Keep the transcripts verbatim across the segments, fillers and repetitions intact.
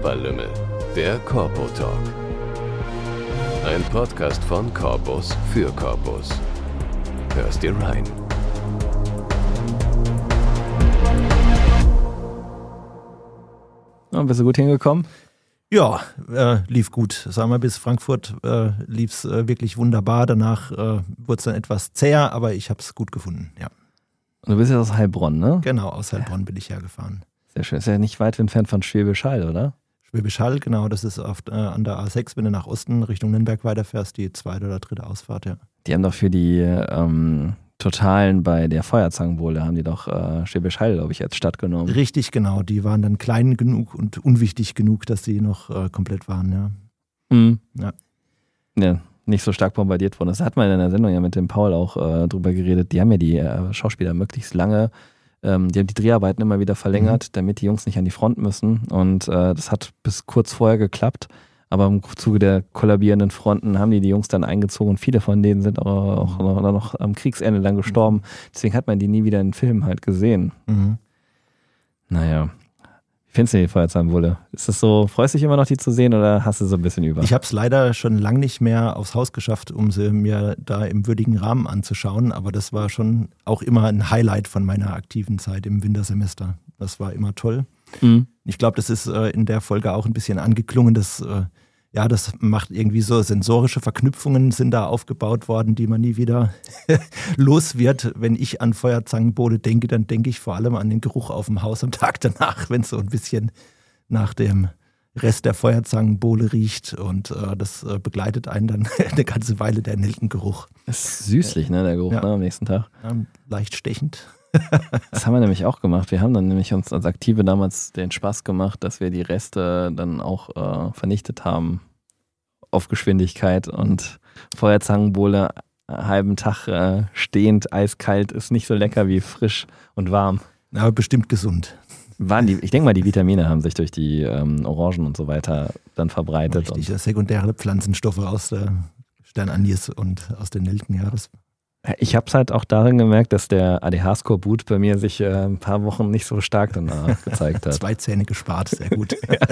Körperlümmel, der Corpo Talk. Ein Podcast von Corpus für Corpus. Hörst dir rein. Und bist du gut hingekommen? Ja, äh, lief gut. Sagen wir, bis Frankfurt äh, lief es äh, wirklich wunderbar. Danach äh, wurde es dann etwas zäher, aber ich habe es gut gefunden, ja. Und du bist ja aus Heilbronn, ne? Genau, aus Heilbronn bin ich hergefahren. Sehr schön. Ist ja nicht weit entfernt von Schwäbisch Hall, oder? Schwäbisch Hall, genau, das ist auf, äh, an der A sechs, wenn du nach Osten Richtung Nürnberg weiterfährst, die zweite oder dritte Ausfahrt, ja. Die haben doch für die ähm, Totalen bei der Feuerzangenbowle, haben die doch äh, Schwäbisch Hall, glaube ich, als Stadt genommen. Richtig, genau. Die waren dann klein genug und unwichtig genug, dass sie noch äh, komplett waren, ja. Mhm. Ja. Ja, nicht so stark bombardiert worden. Das hat man in der Sendung ja mit dem Paul auch äh, drüber geredet. Die haben ja die äh, Schauspieler möglichst lange, ähm, die haben die Dreharbeiten immer wieder verlängert, mhm. damit die Jungs nicht an die Front müssen. Und äh, das hat bis kurz vorher geklappt. Aber im Zuge der kollabierenden Fronten haben die die Jungs dann eingezogen und viele von denen sind auch, auch noch, noch am Kriegsende dann gestorben. Deswegen hat man die nie wieder in Filmen halt gesehen. Mhm. Naja. Wie findest du die Feuerzangenbowle? Ist das so, freust du dich immer noch, die zu sehen oder hast du so ein bisschen über? Ich habe es leider schon lange nicht mehr aufs Haus geschafft, um sie mir da im würdigen Rahmen anzuschauen, aber das war schon auch immer ein Highlight von meiner aktiven Zeit im Wintersemester. Das war immer toll. Mhm. Ich glaube, das ist äh, in der Folge auch ein bisschen angeklungen, dass äh, ja, das macht irgendwie so sensorische Verknüpfungen sind da aufgebaut worden, die man nie wieder los wird. Wenn ich an Feuerzangenbowle denke, dann denke ich vor allem an den Geruch auf dem Haus am Tag danach, wenn es so ein bisschen nach dem Rest der Feuerzangenbowle riecht und äh, das äh, begleitet einen dann eine ganze Weile, der Nelkengeruch. Das ist süßlich, ne, der Geruch, ja. ne, am nächsten Tag. Ja, leicht stechend. Das haben wir nämlich auch gemacht. Wir haben dann nämlich uns als Aktive damals den Spaß gemacht, dass wir die Reste dann auch äh, vernichtet haben auf Geschwindigkeit und Feuerzangenbowle einen halben Tag äh, stehend, eiskalt, ist nicht so lecker wie frisch und warm. Aber bestimmt gesund. Waren die, ich denke mal, die Vitamine haben sich durch die ähm, Orangen und so weiter dann verbreitet. Richtig, und sekundäre Pflanzenstoffe aus der Sternanis und aus den Nelken, ja, das Ich habe es halt auch darin gemerkt, dass der A D H-Skorbut bei mir sich äh, ein paar Wochen nicht so stark dann äh, gezeigt hat. Zwei Zähne gespart, sehr gut.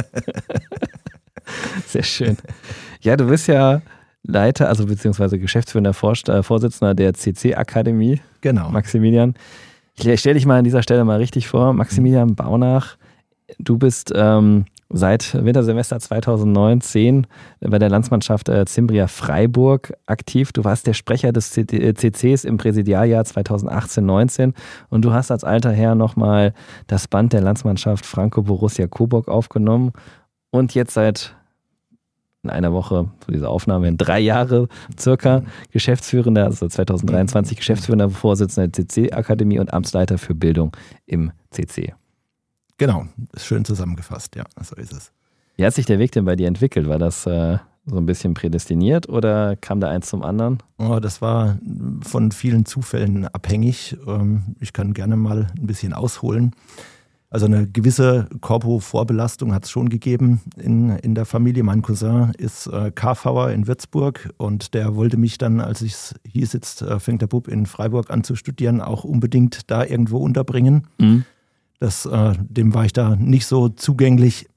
Sehr schön. Ja, du bist ja Leiter, also beziehungsweise geschäftsführender Vorst- äh, Vorsitzender der C C-Akademie. Genau. Maximilian. Ich stelle dich mal an dieser Stelle mal richtig vor. Maximilian Baunach, du bist ähm, seit Wintersemester zweitausendneunzehn bei der Landsmannschaft äh, Cimbria Freiburg aktiv. Du warst der Sprecher des C Cs im Präsidialjahr zweitausendachtzehn neunzehn und du hast als alter Herr nochmal das Band der Landsmannschaft Franco Borussia Coburg aufgenommen und jetzt seit in einer Woche für diese Aufnahme in drei Jahre circa Geschäftsführender, also zweitausenddreiundzwanzig Geschäftsführender Vorsitzender der C C-Akademie und Amtsleiter für Bildung im C C. Genau, ist schön zusammengefasst, ja, so ist es. Wie hat sich der Weg denn bei dir entwickelt? War das äh, so ein bisschen prädestiniert oder kam da eins zum anderen? Oh, das war von vielen Zufällen abhängig. Ich kann gerne mal ein bisschen ausholen. Also eine gewisse Korpo-Vorbelastung hat es schon gegeben in, in der Familie. Mein Cousin ist äh, K V'er in Würzburg und der wollte mich dann, als es hieß, jetzt äh, fängt der Bub in Freiburg an zu studieren, auch unbedingt da irgendwo unterbringen. Mhm. Das, äh, dem war ich da nicht so zugänglich.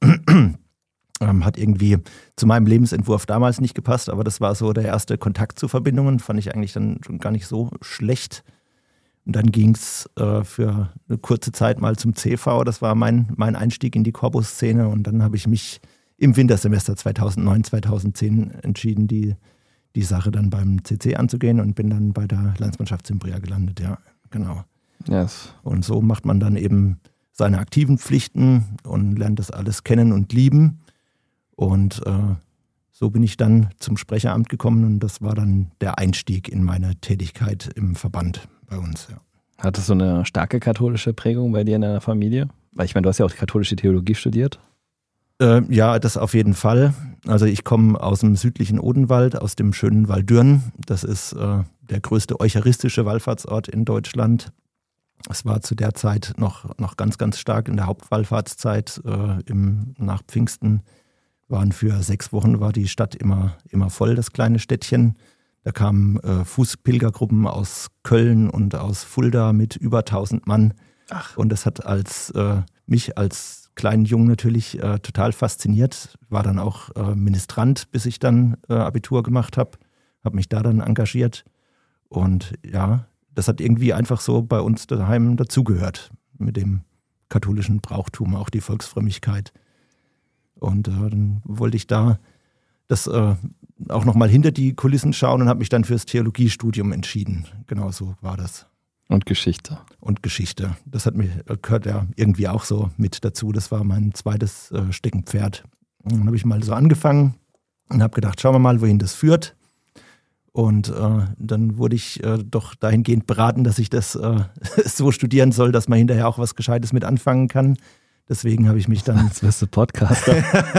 ähm, hat irgendwie zu meinem Lebensentwurf damals nicht gepasst, aber das war so der erste Kontakt zu Verbindungen. Fand ich eigentlich dann schon gar nicht so schlecht. Und dann ging es äh, für eine kurze Zeit mal zum C V. Das war mein, mein Einstieg in die Corpus-Szene. Und dann habe ich mich im Wintersemester zweitausendneun, zweitausendzehn entschieden, die, die Sache dann beim C C anzugehen und bin dann bei der Landsmannschaft Cimbria gelandet. Ja, genau. Yes. Und so macht man dann eben seine aktiven Pflichten und lernt das alles kennen und lieben. Und äh, so bin ich dann zum Sprecheramt gekommen und das war dann der Einstieg in meine Tätigkeit im Verband bei uns. Ja. Hattest du eine starke katholische Prägung bei dir in deiner Familie? Weil ich meine, du hast ja auch die katholische Theologie studiert. Äh, ja, das auf jeden Fall. Also ich komme aus dem südlichen Odenwald, aus dem schönen Waldürn. Das ist äh, der größte eucharistische Wallfahrtsort in Deutschland. Es war zu der Zeit noch, noch ganz, ganz stark in der Hauptwallfahrtszeit. Äh, im, nach Pfingsten waren für sechs Wochen war die Stadt immer, immer voll, das kleine Städtchen. Da kamen äh, Fußpilgergruppen aus Köln und aus Fulda mit über tausend Mann. Ach. Und das hat als äh, mich als kleinen Jungen natürlich äh, total fasziniert. War dann auch äh, Ministrant, bis ich dann äh, Abitur gemacht habe. Habe mich da dann engagiert. Und ja, das hat irgendwie einfach so bei uns daheim dazugehört. Mit dem katholischen Brauchtum, auch die Volksfrömmigkeit. Und äh, dann wollte ich da das äh, auch nochmal hinter die Kulissen schauen und habe mich dann fürs Theologiestudium entschieden. Genau so war das. Und Geschichte. Und Geschichte. Das hat mir, gehört ja irgendwie auch so mit dazu. Das war mein zweites äh, Steckenpferd. Und dann habe ich mal so angefangen und habe gedacht, schauen wir mal, wohin das führt. Und äh, dann wurde ich äh, doch dahingehend beraten, dass ich das äh, so studieren soll, dass man hinterher auch was Gescheites mit anfangen kann. Deswegen habe ich mich dann... Jetzt wirst du Podcaster.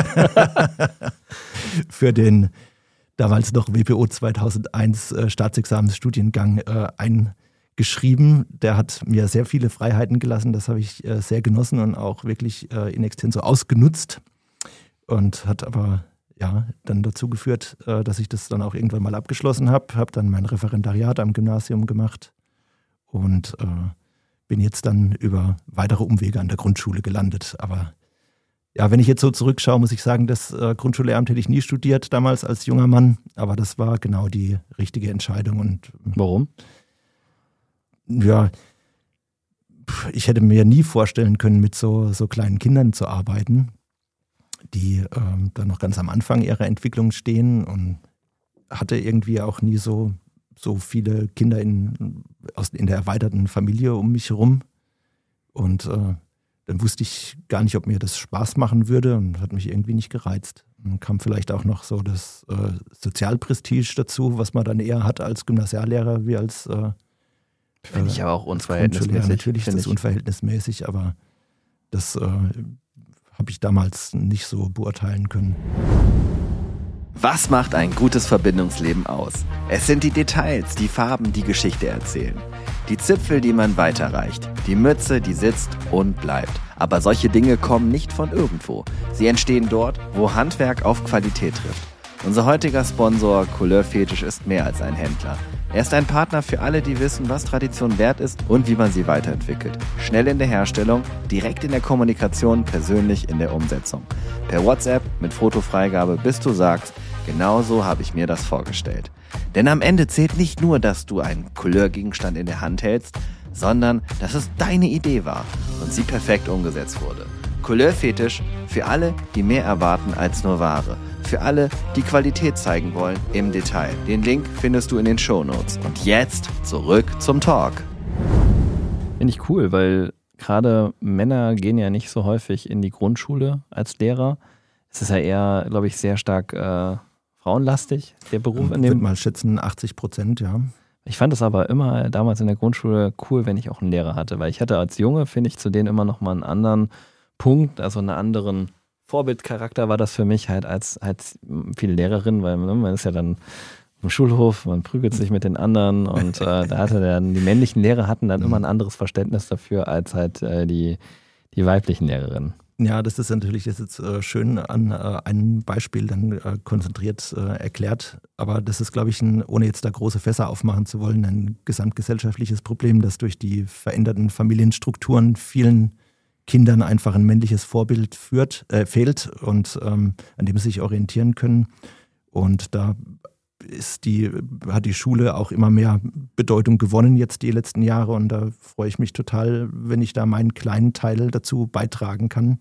für den damals noch W P O zweitausendeins äh, Staatsexamensstudiengang äh, eingeschrieben. Der hat mir sehr viele Freiheiten gelassen. Das habe ich äh, sehr genossen und auch wirklich äh, in extenso ausgenutzt. Und hat aber ja dann dazu geführt, äh, dass ich das dann auch irgendwann mal abgeschlossen habe. Habe dann mein Referendariat am Gymnasium gemacht und äh, bin jetzt dann über weitere Umwege an der Grundschule gelandet. Aber ja, wenn ich jetzt so zurückschaue, muss ich sagen, das äh, Grundschullehramt hätte ich nie studiert damals als junger Mann. Aber das war genau die richtige Entscheidung. Und warum? Ja, ich hätte mir nie vorstellen können, mit so, so kleinen Kindern zu arbeiten, die ähm, da noch ganz am Anfang ihrer Entwicklung stehen, und hatte irgendwie auch nie so, so viele Kinder in, aus, in der erweiterten Familie um mich herum. Und äh, dann wusste ich gar nicht, ob mir das Spaß machen würde, und hat mich irgendwie nicht gereizt. Dann kam vielleicht auch noch so das äh, Sozialprestige dazu, was man dann eher hat als Gymnasiallehrer wie als äh, Finde ich aber auch unverhältnismäßig. Natürlich ist das unverhältnismäßig, aber das äh, habe ich damals nicht so beurteilen können. Was macht ein gutes Verbindungsleben aus? Es sind die Details, die Farben, die Geschichte erzählen. Die Zipfel, die man weiterreicht. Die Mütze, die sitzt und bleibt. Aber solche Dinge kommen nicht von irgendwo. Sie entstehen dort, wo Handwerk auf Qualität trifft. Unser heutiger Sponsor Couleur Fetisch ist mehr als ein Händler. Er ist ein Partner für alle, die wissen, was Tradition wert ist und wie man sie weiterentwickelt. Schnell in der Herstellung, direkt in der Kommunikation, persönlich in der Umsetzung. Per WhatsApp mit Fotofreigabe, bis du sagst, genau so habe ich mir das vorgestellt. Denn am Ende zählt nicht nur, dass du einen Couleur-Gegenstand in der Hand hältst, sondern dass es deine Idee war und sie perfekt umgesetzt wurde. Couleur Fetisch für alle, die mehr erwarten als nur Ware. Für alle, die Qualität zeigen wollen im Detail. Den Link findest du in den Shownotes. Und jetzt zurück zum Talk. Finde ich cool, weil gerade Männer gehen ja nicht so häufig in die Grundschule als Lehrer. Es ist ja eher, glaube ich, sehr stark äh, frauenlastig, der Beruf. Ich würde mal schätzen, achtzig Prozent, ja. Ich fand es aber immer damals in der Grundschule cool, wenn ich auch einen Lehrer hatte, weil ich hatte als Junge, finde ich, zu denen immer noch mal einen anderen Punkt, also einen anderen Vorbildcharakter war das für mich halt als, als viele Lehrerinnen, weil man ist ja dann im Schulhof, man prügelt sich mit den anderen, und äh, da hatte dann, die männlichen Lehrer hatten dann immer ein anderes Verständnis dafür als halt äh, die, die weiblichen Lehrerinnen. Ja, das ist natürlich jetzt äh, schön an äh, einem Beispiel dann äh, konzentriert äh, erklärt, aber das ist, glaube ich, ein, ohne jetzt da große Fässer aufmachen zu wollen, ein gesamtgesellschaftliches Problem, das durch die veränderten Familienstrukturen vielen Kindern einfach ein männliches Vorbild führt, äh, fehlt und ähm, an dem sie sich orientieren können. Und da ist die, hat die Schule auch immer mehr Bedeutung gewonnen jetzt die letzten Jahre, und da freue ich mich total, wenn ich da meinen kleinen Teil dazu beitragen kann,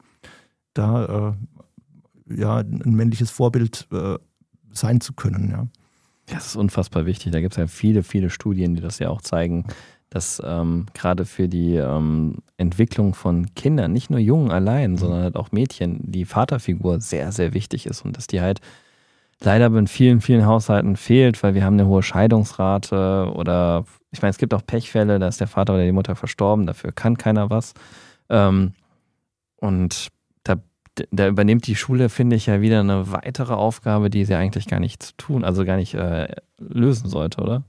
da äh, ja, ein männliches Vorbild äh, sein zu können. Ja. Das ist unfassbar wichtig. Da gibt es ja viele, viele Studien, die das ja auch zeigen, dass ähm, gerade für die ähm, Entwicklung von Kindern, nicht nur Jungen allein, sondern halt auch Mädchen, die Vaterfigur sehr, sehr wichtig ist, und dass die halt leider in vielen, vielen Haushalten fehlt, weil wir haben eine hohe Scheidungsrate, oder ich meine, es gibt auch Pechfälle, da ist der Vater oder die Mutter verstorben, dafür kann keiner was. Ähm, und da, da übernimmt die Schule, finde ich, ja wieder eine weitere Aufgabe, die sie eigentlich gar nicht zu tun, also gar nicht äh, lösen sollte, oder?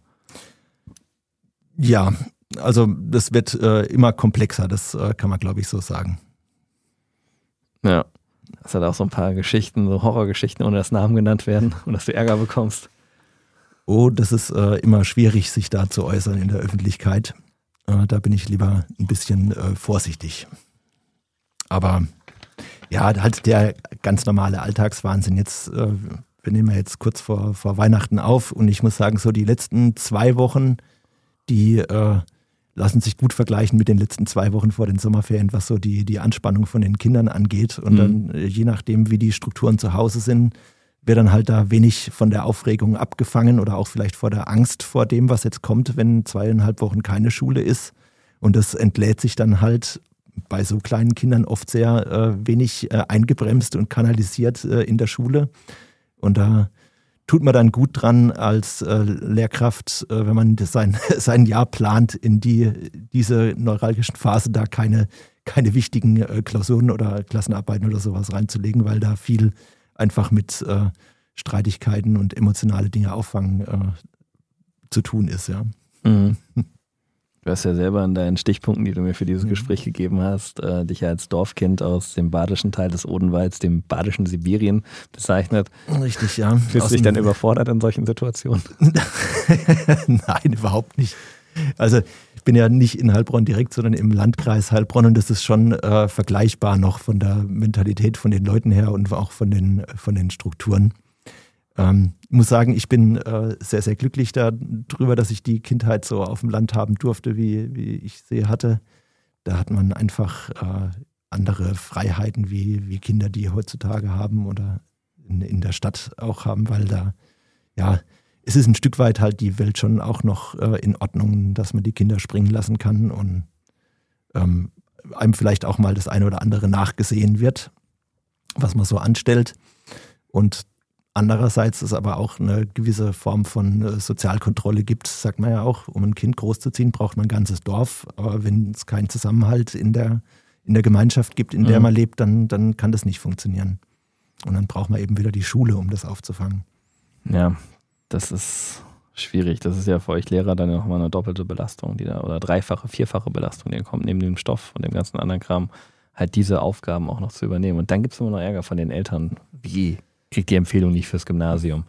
Ja, also das wird äh, immer komplexer, das äh, kann man, glaube ich, so sagen. Ja, das hat auch so ein paar Geschichten, so Horrorgeschichten, ohne dass Namen genannt werden und dass du Ärger bekommst. Oh, das ist äh, immer schwierig, sich da zu äußern in der Öffentlichkeit. Äh, da bin ich lieber ein bisschen äh, vorsichtig. Aber Ja, halt der ganz normale Alltagswahnsinn. Jetzt, äh, wir nehmen ja jetzt kurz vor, vor Weihnachten auf und ich muss sagen, so die letzten zwei Wochen, die äh, lassen sich gut vergleichen mit den letzten zwei Wochen vor den Sommerferien, was so die, die Anspannung von den Kindern angeht. Und mhm. dann, je nachdem, wie die Strukturen zu Hause sind, wird dann halt da wenig von der Aufregung abgefangen oder auch vielleicht vor der Angst vor dem, was jetzt kommt, wenn zweieinhalb Wochen keine Schule ist. Und das entlädt sich dann halt bei so kleinen Kindern oft sehr äh, wenig äh, eingebremst und kanalisiert äh, in der Schule. Und da tut man dann gut dran als äh, Lehrkraft, äh, wenn man das sein, sein Jahr plant, in die, diese neuralgischen Phase da keine, keine wichtigen äh, Klausuren oder Klassenarbeiten oder sowas reinzulegen, weil da viel einfach mit äh, Streitigkeiten und emotionale Dinge auffangen äh, zu tun ist. Ja. Mhm. Du hast ja selber in deinen Stichpunkten, die du mir für dieses mhm. Gespräch gegeben hast, äh, dich ja als Dorfkind aus dem badischen Teil des Odenwalds, dem badischen Sibirien bezeichnet. Richtig, ja. Fühlst du dich dann überfordert in solchen Situationen? Nein, überhaupt nicht. Also ich bin ja nicht in Heilbronn direkt, sondern im Landkreis Heilbronn und das ist schon äh, vergleichbar noch von der Mentalität von den Leuten her und auch von den, von den Strukturen. Ähm, ich muss sagen, ich bin äh, sehr, sehr glücklich darüber, dass ich die Kindheit so auf dem Land haben durfte, wie, wie ich sie hatte. Da hat man einfach äh, andere Freiheiten, wie, wie Kinder die heutzutage haben oder in, in der Stadt auch haben, weil da, ja, es ist ein Stück weit halt die Welt schon auch noch äh, in Ordnung, dass man die Kinder springen lassen kann und ähm, einem vielleicht auch mal das eine oder andere nachgesehen wird, was man so anstellt. Und andererseits es aber auch eine gewisse Form von äh, Sozialkontrolle gibt, sagt man ja auch, um ein Kind großzuziehen, braucht man ein ganzes Dorf. Aber wenn es keinen Zusammenhalt in der, in der Gemeinschaft gibt, in der mhm. man lebt, dann, dann kann das nicht funktionieren. Und dann braucht man eben wieder die Schule, um das aufzufangen. Ja, das ist schwierig. Das ist ja für euch Lehrer dann nochmal eine doppelte Belastung, die da, oder dreifache, vierfache Belastung, die kommt neben dem Stoff und dem ganzen anderen Kram, halt diese Aufgaben auch noch zu übernehmen. Und dann gibt es immer noch Ärger von den Eltern. Wie? Kriegt die Empfehlung nicht fürs Gymnasium?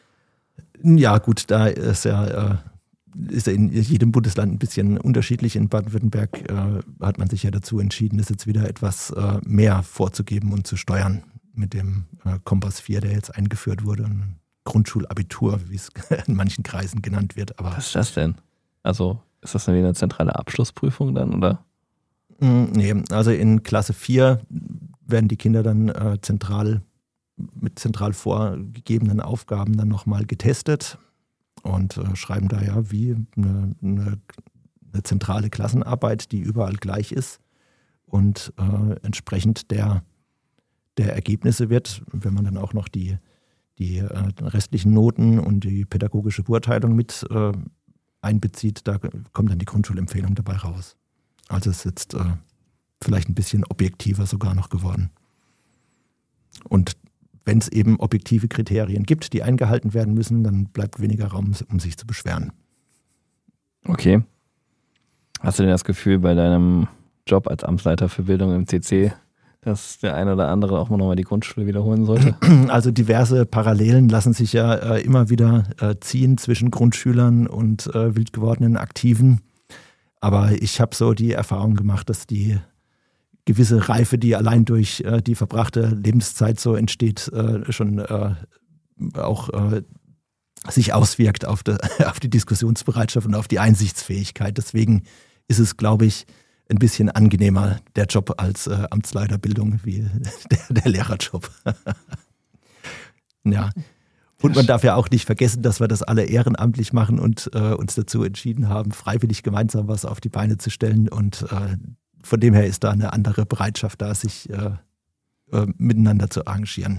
Ja gut, da ist ja, äh, ist ja in jedem Bundesland ein bisschen unterschiedlich. In Baden-Württemberg äh, hat man sich ja dazu entschieden, das jetzt wieder etwas äh, mehr vorzugeben und zu steuern mit dem äh, Kompass vier, der jetzt eingeführt wurde. Ein Grundschulabitur, wie es in manchen Kreisen genannt wird. Aber was ist das denn? Also ist das eine zentrale Abschlussprüfung dann, oder? Nee, also in Klasse vier werden die Kinder dann äh, zentral mit zentral vorgegebenen Aufgaben dann nochmal getestet und äh, schreiben da ja wie eine, eine, eine zentrale Klassenarbeit, die überall gleich ist und äh, entsprechend der, der Ergebnisse wird, wenn man dann auch noch die, die äh, restlichen Noten und die pädagogische Beurteilung mit äh, einbezieht, da kommt dann die Grundschulempfehlung dabei raus. Also es ist jetzt äh, vielleicht ein bisschen objektiver sogar noch geworden. Und wenn es eben objektive Kriterien gibt, die eingehalten werden müssen, dann bleibt weniger Raum, um sich zu beschweren. Okay. Hast du denn das Gefühl bei deinem Job als Amtsleiter für Bildung im C C, dass der eine oder andere auch mal nochmal die Grundschule wiederholen sollte? Also diverse Parallelen lassen sich ja äh, immer wieder äh, ziehen zwischen Grundschülern und äh, wild gewordenen Aktiven. Aber ich habe so die Erfahrung gemacht, dass die gewisse Reife, die allein durch äh, die verbrachte Lebenszeit so entsteht, äh, schon äh, auch äh, sich auswirkt auf, de, auf die Diskussionsbereitschaft und auf die Einsichtsfähigkeit. Deswegen ist es, glaube ich, ein bisschen angenehmer, der Job als äh, Amtsleiter Bildung wie der, der Lehrerjob. Ja. Und man darf ja auch nicht vergessen, dass wir das alle ehrenamtlich machen und äh, uns dazu entschieden haben, freiwillig gemeinsam was auf die Beine zu stellen. Und äh, von dem her ist da eine andere Bereitschaft da, sich äh, äh, miteinander zu arrangieren.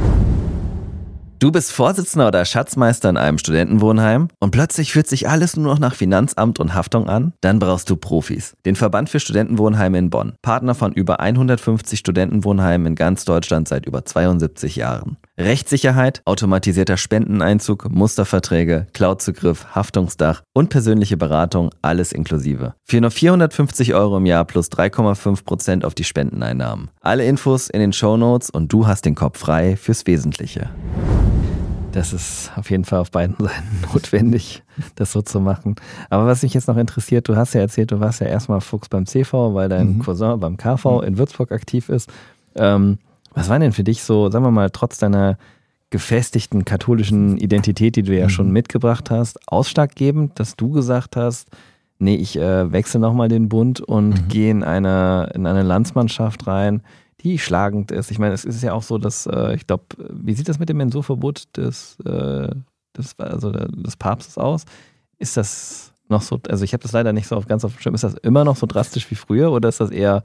Du bist Vorsitzender oder Schatzmeister in einem Studentenwohnheim und plötzlich fühlt sich alles nur noch nach Finanzamt und Haftung an? Dann brauchst du Profis. Den Verband für Studentenwohnheime in Bonn. Partner von über hundertfünfzig Studentenwohnheimen in ganz Deutschland seit über zweiundsiebzig Jahren. Rechtssicherheit, automatisierter Spendeneinzug, Musterverträge, Cloudzugriff, Haftungsdach und persönliche Beratung, alles inklusive. Für nur vierhundertfünfzig Euro im Jahr plus drei Komma fünf Prozent auf die Spendeneinnahmen. Alle Infos in den Shownotes und du hast den Kopf frei fürs Wesentliche. Das ist auf jeden Fall auf beiden Seiten notwendig, das so zu machen. Aber was mich jetzt noch interessiert, du hast ja erzählt, du warst ja erstmal Fuchs beim C V, weil dein mhm. Cousin beim K V in Würzburg aktiv ist. Ähm, Was war denn für dich so, sagen wir mal, trotz deiner gefestigten katholischen Identität, die du ja mhm. schon mitgebracht hast, ausschlaggebend, dass du gesagt hast, nee, ich äh, wechsle nochmal den Bund und mhm. gehe in eine, in eine Landsmannschaft rein, die schlagend ist. Ich meine, es ist ja auch so, dass, äh, ich glaube, wie sieht das mit dem Mensurverbot des, äh, des, also des Papstes aus? Ist das noch so, also ich habe das leider nicht so auf ganz auf dem Schirm, ist das immer noch so drastisch wie früher oder ist das eher...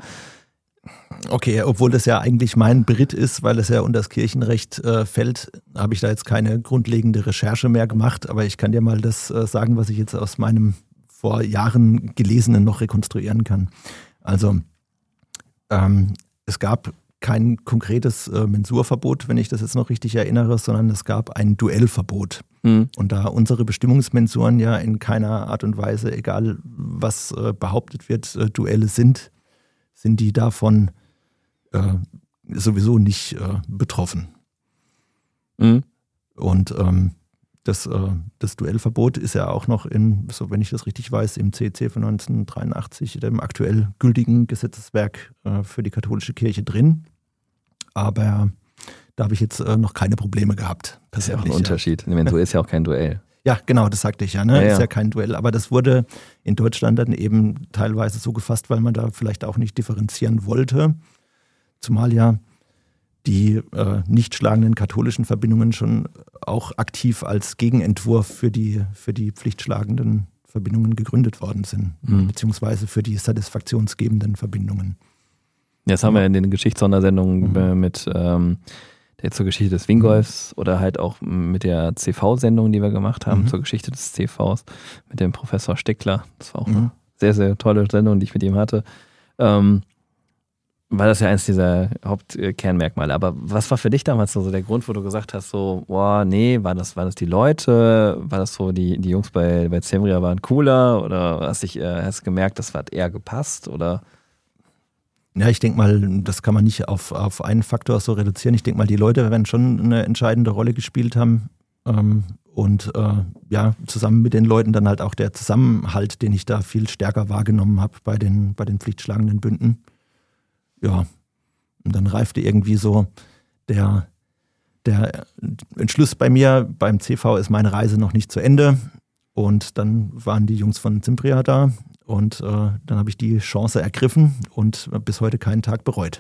Okay, obwohl das ja eigentlich mein Beritt ist, weil es ja unter das Kirchenrecht äh, fällt, habe ich da jetzt keine grundlegende Recherche mehr gemacht, aber ich kann dir mal das äh, sagen, was ich jetzt aus meinem vor Jahren Gelesenen noch rekonstruieren kann. Also ähm, es gab kein konkretes äh, Mensurverbot, wenn ich das jetzt noch richtig erinnere, sondern es gab ein Duellverbot. Mhm. Und da unsere Bestimmungsmensuren ja in keiner Art und Weise, egal was äh, behauptet wird, äh, Duelle sind, sind die davon äh, sowieso nicht äh, betroffen. Mhm. Und ähm, das, äh, das Duellverbot ist ja auch noch in, so wenn ich das richtig weiß, im C C von neunzehnhundertdreiundachtzig, dem aktuell gültigen Gesetzeswerk äh, für die katholische Kirche drin. Aber da habe ich jetzt äh, noch keine Probleme gehabt. Das ist ja auch ein Unterschied. Ja. Mensur ist ja auch kein Duell. Ja, genau, das sagte ich ja, ne? Ja, ja. Ist ja kein Duell. Aber das wurde in Deutschland dann eben teilweise so gefasst, weil man da vielleicht auch nicht differenzieren wollte. Zumal ja die äh, nicht schlagenden katholischen Verbindungen schon auch aktiv als Gegenentwurf für die, für die pflichtschlagenden Verbindungen gegründet worden sind, mhm. beziehungsweise für die satisfaktionsgebenden Verbindungen. Ja, das haben wir in den Geschichtssondersendungen mhm. mit ähm, der zur Geschichte des Wingolfs mhm. oder halt auch mit der C V-Sendung, die wir gemacht haben, mhm. zur Geschichte des C Vs mit dem Professor Stickler. Das war auch mhm. eine sehr, sehr tolle Sendung, die ich mit ihm hatte. Ähm, war das ja eins dieser Hauptkernmerkmale. Aber was war für dich damals so der Grund, wo du gesagt hast, so, boah, nee, war das, war das die Leute? War das so, die, die Jungs bei, bei Cembria waren cooler? Oder hast du äh, hast gemerkt, das hat eher gepasst? Oder... Ja, ich denke mal, das kann man nicht auf, auf einen Faktor so reduzieren. Ich denke mal, die Leute werden schon eine entscheidende Rolle gespielt haben. Ähm, und äh, ja, zusammen mit den Leuten dann halt auch der Zusammenhalt, den ich da viel stärker wahrgenommen habe bei den, bei den pflichtschlagenden Bünden. Ja, und dann reifte irgendwie so der, der Entschluss bei mir, beim C V ist meine Reise noch nicht zu Ende. Und dann waren die Jungs von Cembria da. Und äh, dann habe ich die Chance ergriffen und bis heute keinen Tag bereut.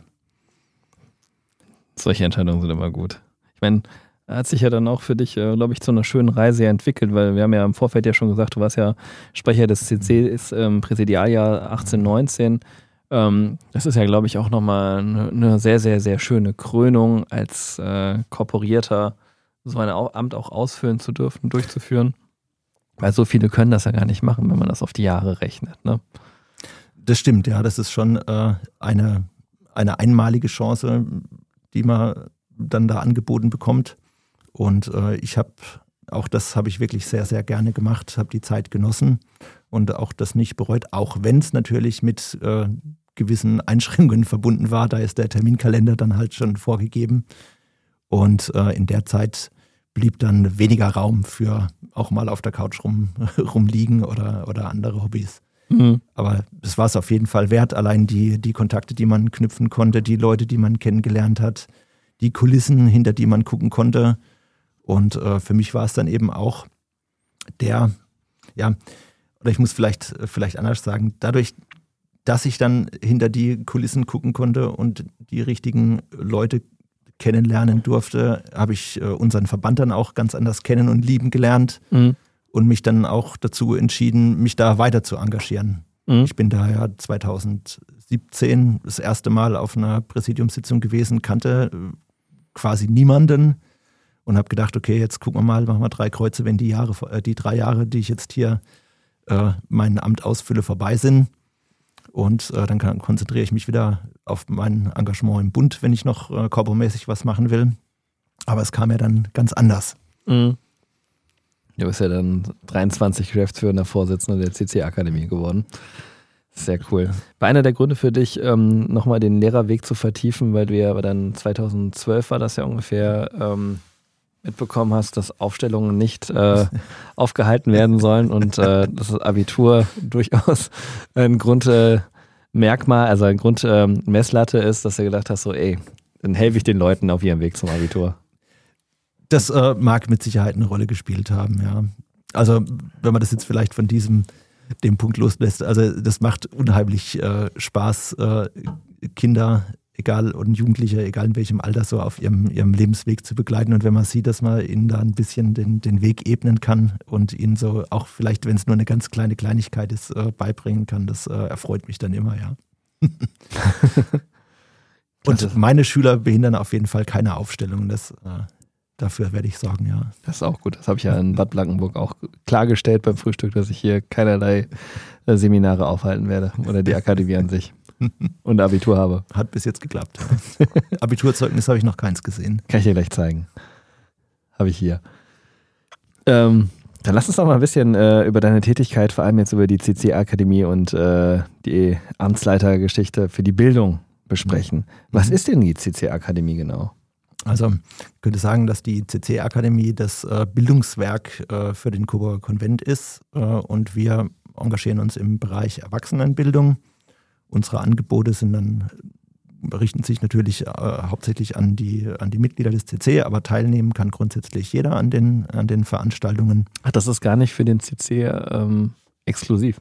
Solche Entscheidungen sind immer gut. Ich meine, hat sich ja dann auch für dich, äh, glaube ich, zu einer schönen Reise entwickelt, weil wir haben ja im Vorfeld ja schon gesagt, du warst ja Sprecher des C C im ähm, Präsidialjahr achtzehn neunzehn. Ähm, das ist ja, glaube ich, auch nochmal eine, eine sehr, sehr, sehr schöne Krönung, als äh, Korporierter so ein Amt auch ausfüllen zu dürfen, durchzuführen. Weil so viele können das ja gar nicht machen, wenn man das auf die Jahre rechnet. Ne? Das stimmt, ja. Das ist schon äh, eine, eine einmalige Chance, die man dann da angeboten bekommt. Und äh, ich habe, auch das habe ich wirklich sehr, sehr gerne gemacht, habe die Zeit genossen und auch das nicht bereut, auch wenn es natürlich mit äh, gewissen Einschränkungen verbunden war. Da ist der Terminkalender dann halt schon vorgegeben. Und äh, in der Zeit blieb dann weniger Raum für auch mal auf der Couch rum, rumliegen oder, oder andere Hobbys. Mhm. Aber es war es auf jeden Fall wert, allein die, die Kontakte, die man knüpfen konnte, die Leute, die man kennengelernt hat, die Kulissen, hinter die man gucken konnte. Und äh, für mich war es dann eben auch der, ja, oder ich muss vielleicht, vielleicht anders sagen, dadurch, dass ich dann hinter die Kulissen gucken konnte und die richtigen Leute kennenlernen durfte, habe ich äh, unseren Verband dann auch ganz anders kennen und lieben gelernt mhm. und mich dann auch dazu entschieden, mich da weiter zu engagieren. Mhm. Ich bin da ja zweitausendsiebzehn das erste Mal auf einer Präsidiumssitzung gewesen, kannte äh, quasi niemanden und habe gedacht, okay, jetzt gucken wir mal, machen wir drei Kreuze, wenn die Jahre, äh, die drei Jahre, die ich jetzt hier äh, mein Amt ausfülle, vorbei sind. Und äh, dann kann, konzentriere ich mich wieder auf mein Engagement im Bund, wenn ich noch äh, korpomäßig was machen will. Aber es kam ja dann ganz anders. Mhm. Du bist ja dann dreiundzwanzig geschäftsführender Vorsitzender der C C-Akademie geworden. Sehr cool. War einer der Gründe für dich, ähm, nochmal den Lehrerweg zu vertiefen, weil du ja dann zweitausendzwölf war das ja ungefähr ähm, mitbekommen hast, dass Aufstellungen nicht äh, aufgehalten werden sollen und äh, dass das Abitur durchaus ein Grundmerkmal, äh, also ein Grundmesslatte äh, ist, dass du gedacht hast, so ey, Dann helfe ich den Leuten auf ihrem Weg zum Abitur. Das äh, mag mit Sicherheit eine Rolle gespielt haben, ja. Also wenn man das jetzt vielleicht von diesem dem Punkt loslässt, also das macht unheimlich äh, Spaß, äh, Kinder, egal und Jugendliche, egal in welchem Alter, so auf ihrem, ihrem Lebensweg zu begleiten. Und wenn man sieht, dass man ihnen da ein bisschen den, den Weg ebnen kann und ihnen so auch vielleicht, wenn es nur eine ganz kleine Kleinigkeit ist, äh, beibringen kann, das äh, erfreut mich dann immer, ja. Und meine Schüler behindern auf jeden Fall keine Aufstellung. Das, äh, dafür werde ich sorgen, ja. Das ist auch gut. Das habe ich ja in Bad Blankenburg auch klargestellt beim Frühstück, dass ich hier keinerlei äh, Seminare aufhalten werde oder die Akademie an sich. Und Abitur habe. Hat bis jetzt geklappt. Abiturzeugnis habe ich noch keins gesehen. Kann ich dir gleich zeigen. Habe ich hier. Ähm, dann lass uns doch mal ein bisschen äh, über deine Tätigkeit, vor allem jetzt über die C C-Akademie und äh, die Amtsleitergeschichte für die Bildung besprechen. Was ist denn die C C-Akademie genau? Also ich könnte sagen, dass die C C-Akademie das äh, Bildungswerk äh, für den Coburger Konvent ist äh, und wir engagieren uns im Bereich Erwachsenenbildung. Unsere Angebote sind dann, richten sich natürlich äh, hauptsächlich an die, an die Mitglieder des C C, aber teilnehmen kann grundsätzlich jeder an den, an den Veranstaltungen. Ach, das ist gar nicht für den C C ähm, exklusiv?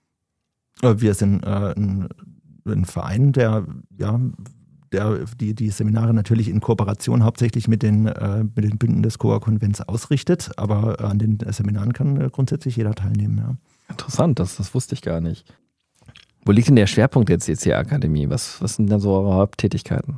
Wir sind äh, ein, ein Verein, der, ja, der die, die Seminare natürlich in Kooperation hauptsächlich mit den, äh, mit den Bünden des Coburger Konvents ausrichtet, aber an den Seminaren kann äh, grundsätzlich jeder teilnehmen. Ja. Interessant, das, das wusste ich gar nicht. Wo liegt denn der Schwerpunkt der C C-Akademie? Was, was sind denn so eure Haupttätigkeiten?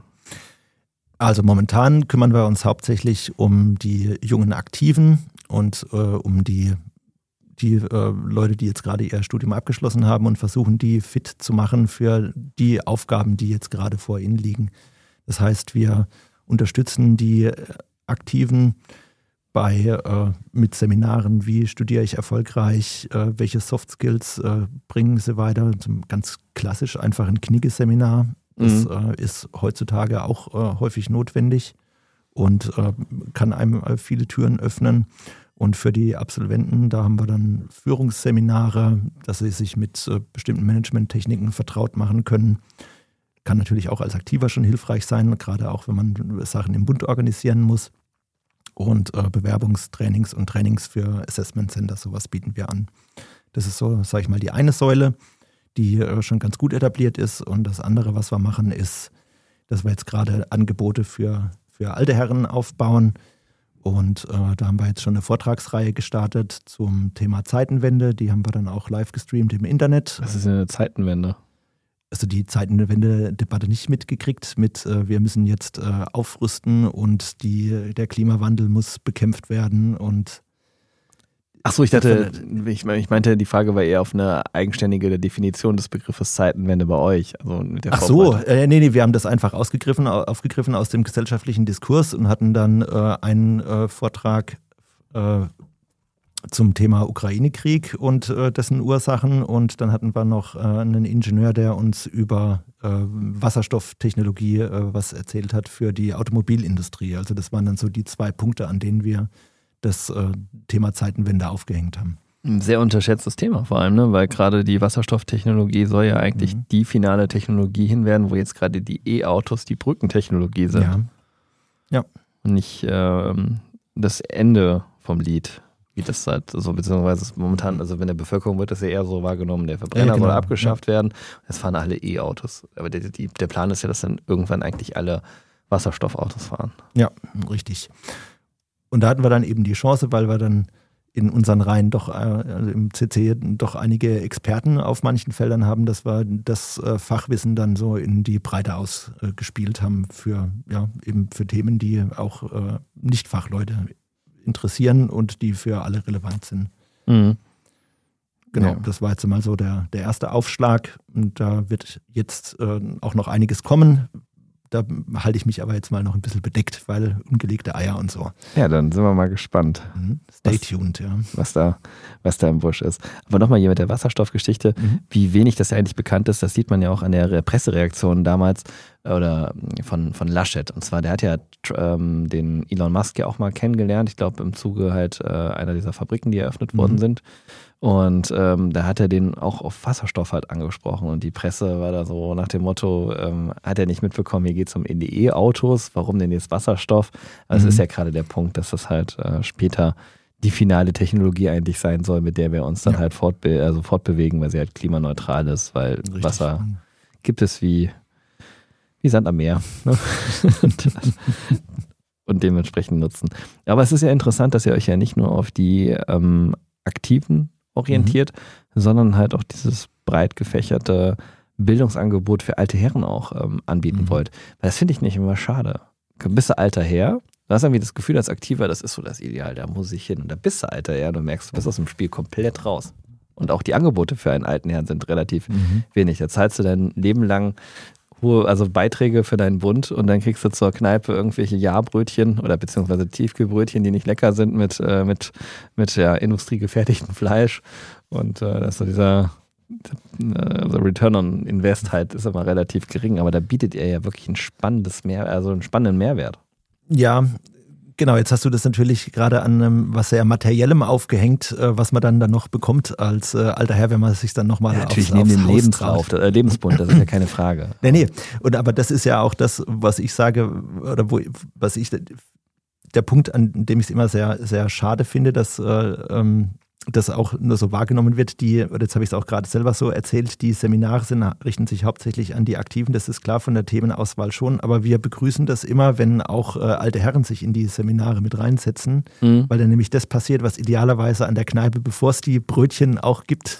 Also momentan kümmern wir uns hauptsächlich um die jungen Aktiven und äh, um die, die äh, Leute, die jetzt gerade ihr Studium abgeschlossen haben und versuchen, die fit zu machen für die Aufgaben, die jetzt gerade vor ihnen liegen. Das heißt, wir unterstützen die Aktiven bei äh, mit Seminaren, wie studiere ich erfolgreich, äh, welche Soft Skills äh, bringen sie weiter. Ganz klassisch einfach ein Knigge-Seminar. Das mhm. äh, ist heutzutage auch äh, häufig notwendig und äh, kann einem äh, viele Türen öffnen. Und für die Absolventen, da haben wir dann Führungsseminare, dass sie sich mit äh, bestimmten Managementtechniken vertraut machen können. Kann natürlich auch als Aktiver schon hilfreich sein, gerade auch wenn man Sachen im Bund organisieren muss. Und äh, Bewerbungstrainings und Trainings für Assessment Center, sowas bieten wir an. Das ist so, sage ich mal, die eine Säule, die äh, schon ganz gut etabliert ist. Und das andere, was wir machen, ist, dass wir jetzt gerade Angebote für, für alte Herren aufbauen. Und äh, da haben wir jetzt schon eine Vortragsreihe gestartet zum Thema Zeitenwende. Die haben wir dann auch live gestreamt im Internet. Was ist eine Zeitenwende? Also die Zeitenwende-Debatte nicht mitgekriegt mit, äh, wir müssen jetzt äh, aufrüsten und die, der Klimawandel muss bekämpft werden. Und Ach so, ich dachte, ich, ich meinte, die Frage war eher auf eine eigenständige Definition des Begriffes Zeitenwende bei euch. Also mit der Ach so, äh, nee, nee, wir haben das einfach ausgegriffen, aufgegriffen aus dem gesellschaftlichen Diskurs und hatten dann äh, einen äh, Vortrag äh, zum Thema Ukraine-Krieg und äh, dessen Ursachen. Und dann hatten wir noch äh, einen Ingenieur, der uns über äh, Wasserstofftechnologie äh, was erzählt hat für die Automobilindustrie. Also das waren dann so die zwei Punkte, an denen wir das äh, Thema Zeitenwende aufgehängt haben. Ein sehr unterschätztes Thema vor allem, ne? Weil gerade die Wasserstofftechnologie soll ja eigentlich mhm. die finale Technologie hin werden, wo jetzt gerade die E-Autos die Brückentechnologie sind. Ja. ja. Und nicht ähm, das Ende vom Lied. Wie das halt so, beziehungsweise momentan, also wenn der Bevölkerung wird das ja eher so wahrgenommen, der Verbrenner ja, genau. soll abgeschafft ja. werden. Jetzt fahren alle E-Autos. Aber der, die, der Plan ist ja, dass dann irgendwann eigentlich alle Wasserstoffautos fahren. Ja, richtig. Und da hatten wir dann eben die Chance, weil wir dann in unseren Reihen doch äh, im C C doch einige Experten auf manchen Feldern haben, dass wir das äh, Fachwissen dann so in die Breite ausgespielt äh, haben für, ja, eben für Themen, die auch äh, Nicht-Fachleute interessieren und die für alle relevant sind. Mhm. Genau, ja. Das war jetzt mal so der, der erste Aufschlag und da wird jetzt äh, auch noch einiges kommen. Da halte ich mich aber jetzt mal noch ein bisschen bedeckt, weil ungelegte Eier und so. Ja, dann sind wir mal gespannt. Mhm. Stay was, tuned, ja. Was da, was da im Busch ist. Aber nochmal hier mit der Wasserstoffgeschichte, mhm. wie wenig das ja eigentlich bekannt ist, das sieht man ja auch an der Pressereaktion damals, oder von, von Laschet. Und zwar, der hat ja ähm, den Elon Musk ja auch mal kennengelernt. Ich glaube, im Zuge halt äh, einer dieser Fabriken, die eröffnet mhm. worden sind. Und ähm, da hat er den auch auf Wasserstoff halt angesprochen. Und die Presse war da so nach dem Motto, ähm, hat er nicht mitbekommen, hier geht es um E-Autos, warum denn jetzt Wasserstoff? Also mhm. es ist ja gerade der Punkt, dass das halt äh, später die finale Technologie eigentlich sein soll, mit der wir uns dann ja. halt fortbe- also fortbewegen, weil sie halt klimaneutral ist, weil Richtig. Wasser gibt es wie wie Sand am Meer. Ne? und, und dementsprechend nutzen. Aber es ist ja interessant, dass ihr euch ja nicht nur auf die ähm, Aktiven orientiert, mhm. sondern halt auch dieses breit gefächerte Bildungsangebot für alte Herren auch ähm, anbieten mhm. wollt. Weil das finde ich nicht immer schade. Bist du alter Herr, du hast irgendwie das Gefühl als Aktiver, das ist so das Ideal, da muss ich hin. Und da bist du alter Herr, du merkst, du bist aus dem Spiel komplett raus. Und auch die Angebote für einen alten Herrn sind relativ mhm. wenig. Da zahlst du dein Leben lang hohe, also Beiträge für deinen Bund und dann kriegst du zur Kneipe irgendwelche Jahrbrötchen oder beziehungsweise Tiefkühlbrötchen, die nicht lecker sind mit, äh, mit, mit ja, industriegefertigtem Fleisch. Und äh, das ist so dieser also Return on Invest halt ist immer relativ gering, aber da bietet er ja wirklich ein spannendes Mehr, also einen spannenden Mehrwert. Ja, genau, jetzt hast du das natürlich gerade an ähm, was sehr Materiellem aufgehängt, äh, was man dann, dann noch bekommt als äh, alter Herr, wenn man sich dann nochmal ja, aufs, natürlich neben aufs dem Haus Lebenslauf, äh, Lebensbund, das ist ja keine Frage. Nee, nee, und aber das ist ja auch das, was ich sage, oder wo, was ich, der Punkt, an dem ich es immer sehr, sehr schade finde, dass äh, ähm, das auch nur so wahrgenommen wird, die, oder jetzt habe ich es auch gerade selber so erzählt, die Seminare sind, richten sich hauptsächlich an die Aktiven, das ist klar von der Themenauswahl schon, aber wir begrüßen das immer, wenn auch äh, alte Herren sich in die Seminare mit reinsetzen, mhm. weil dann nämlich das passiert, was idealerweise an der Kneipe, bevor es die Brötchen auch gibt,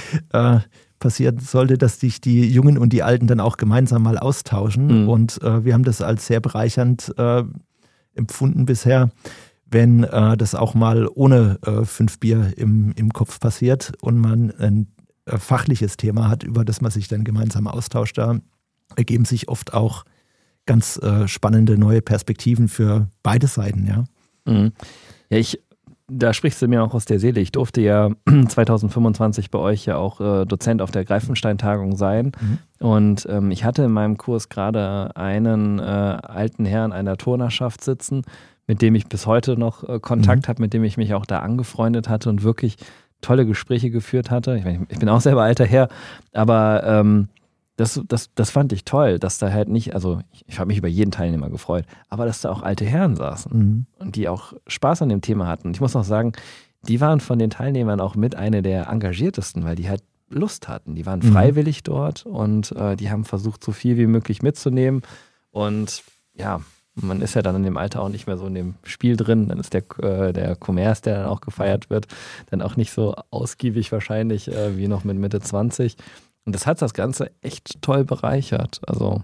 äh, passieren sollte, dass sich die Jungen und die Alten dann auch gemeinsam mal austauschen mhm. und äh, wir haben das als sehr bereichernd äh, empfunden bisher, wenn äh, das auch mal ohne äh, fünf Bier im, im Kopf passiert und man ein äh, fachliches Thema hat, über das man sich dann gemeinsam austauscht. Da ergeben sich oft auch ganz äh, spannende neue Perspektiven für beide Seiten. Ja, mhm. ja ich, da sprichst du mir auch aus der Seele. Ich durfte ja zwanzig fünfundzwanzig bei euch ja auch äh, Dozent auf der Greifenstein-Tagung sein. Mhm. Und ähm, ich hatte in meinem Kurs gerade einen äh, alten Herrn einer Turnerschaft sitzen, mit dem ich bis heute noch äh, Kontakt mhm. habe, mit dem ich mich auch da angefreundet hatte und wirklich tolle Gespräche geführt hatte. Ich, mein, ich bin auch selber alter Herr, aber ähm, das, das, das fand ich toll, dass da halt nicht, also ich, ich habe mich über jeden Teilnehmer gefreut, aber dass da auch alte Herren saßen mhm. und die auch Spaß an dem Thema hatten. Und ich muss noch sagen, die waren von den Teilnehmern auch mit eine der engagiertesten, weil die halt Lust hatten. Die waren freiwillig mhm. dort und äh, die haben versucht, so viel wie möglich mitzunehmen und ja, man ist ja dann in dem Alter auch nicht mehr so in dem Spiel drin. Dann ist der, äh, der Kommerz, der dann auch gefeiert wird, dann auch nicht so ausgiebig wahrscheinlich äh, wie noch mit Mitte zwanzig. Und das hat das Ganze echt toll bereichert. Also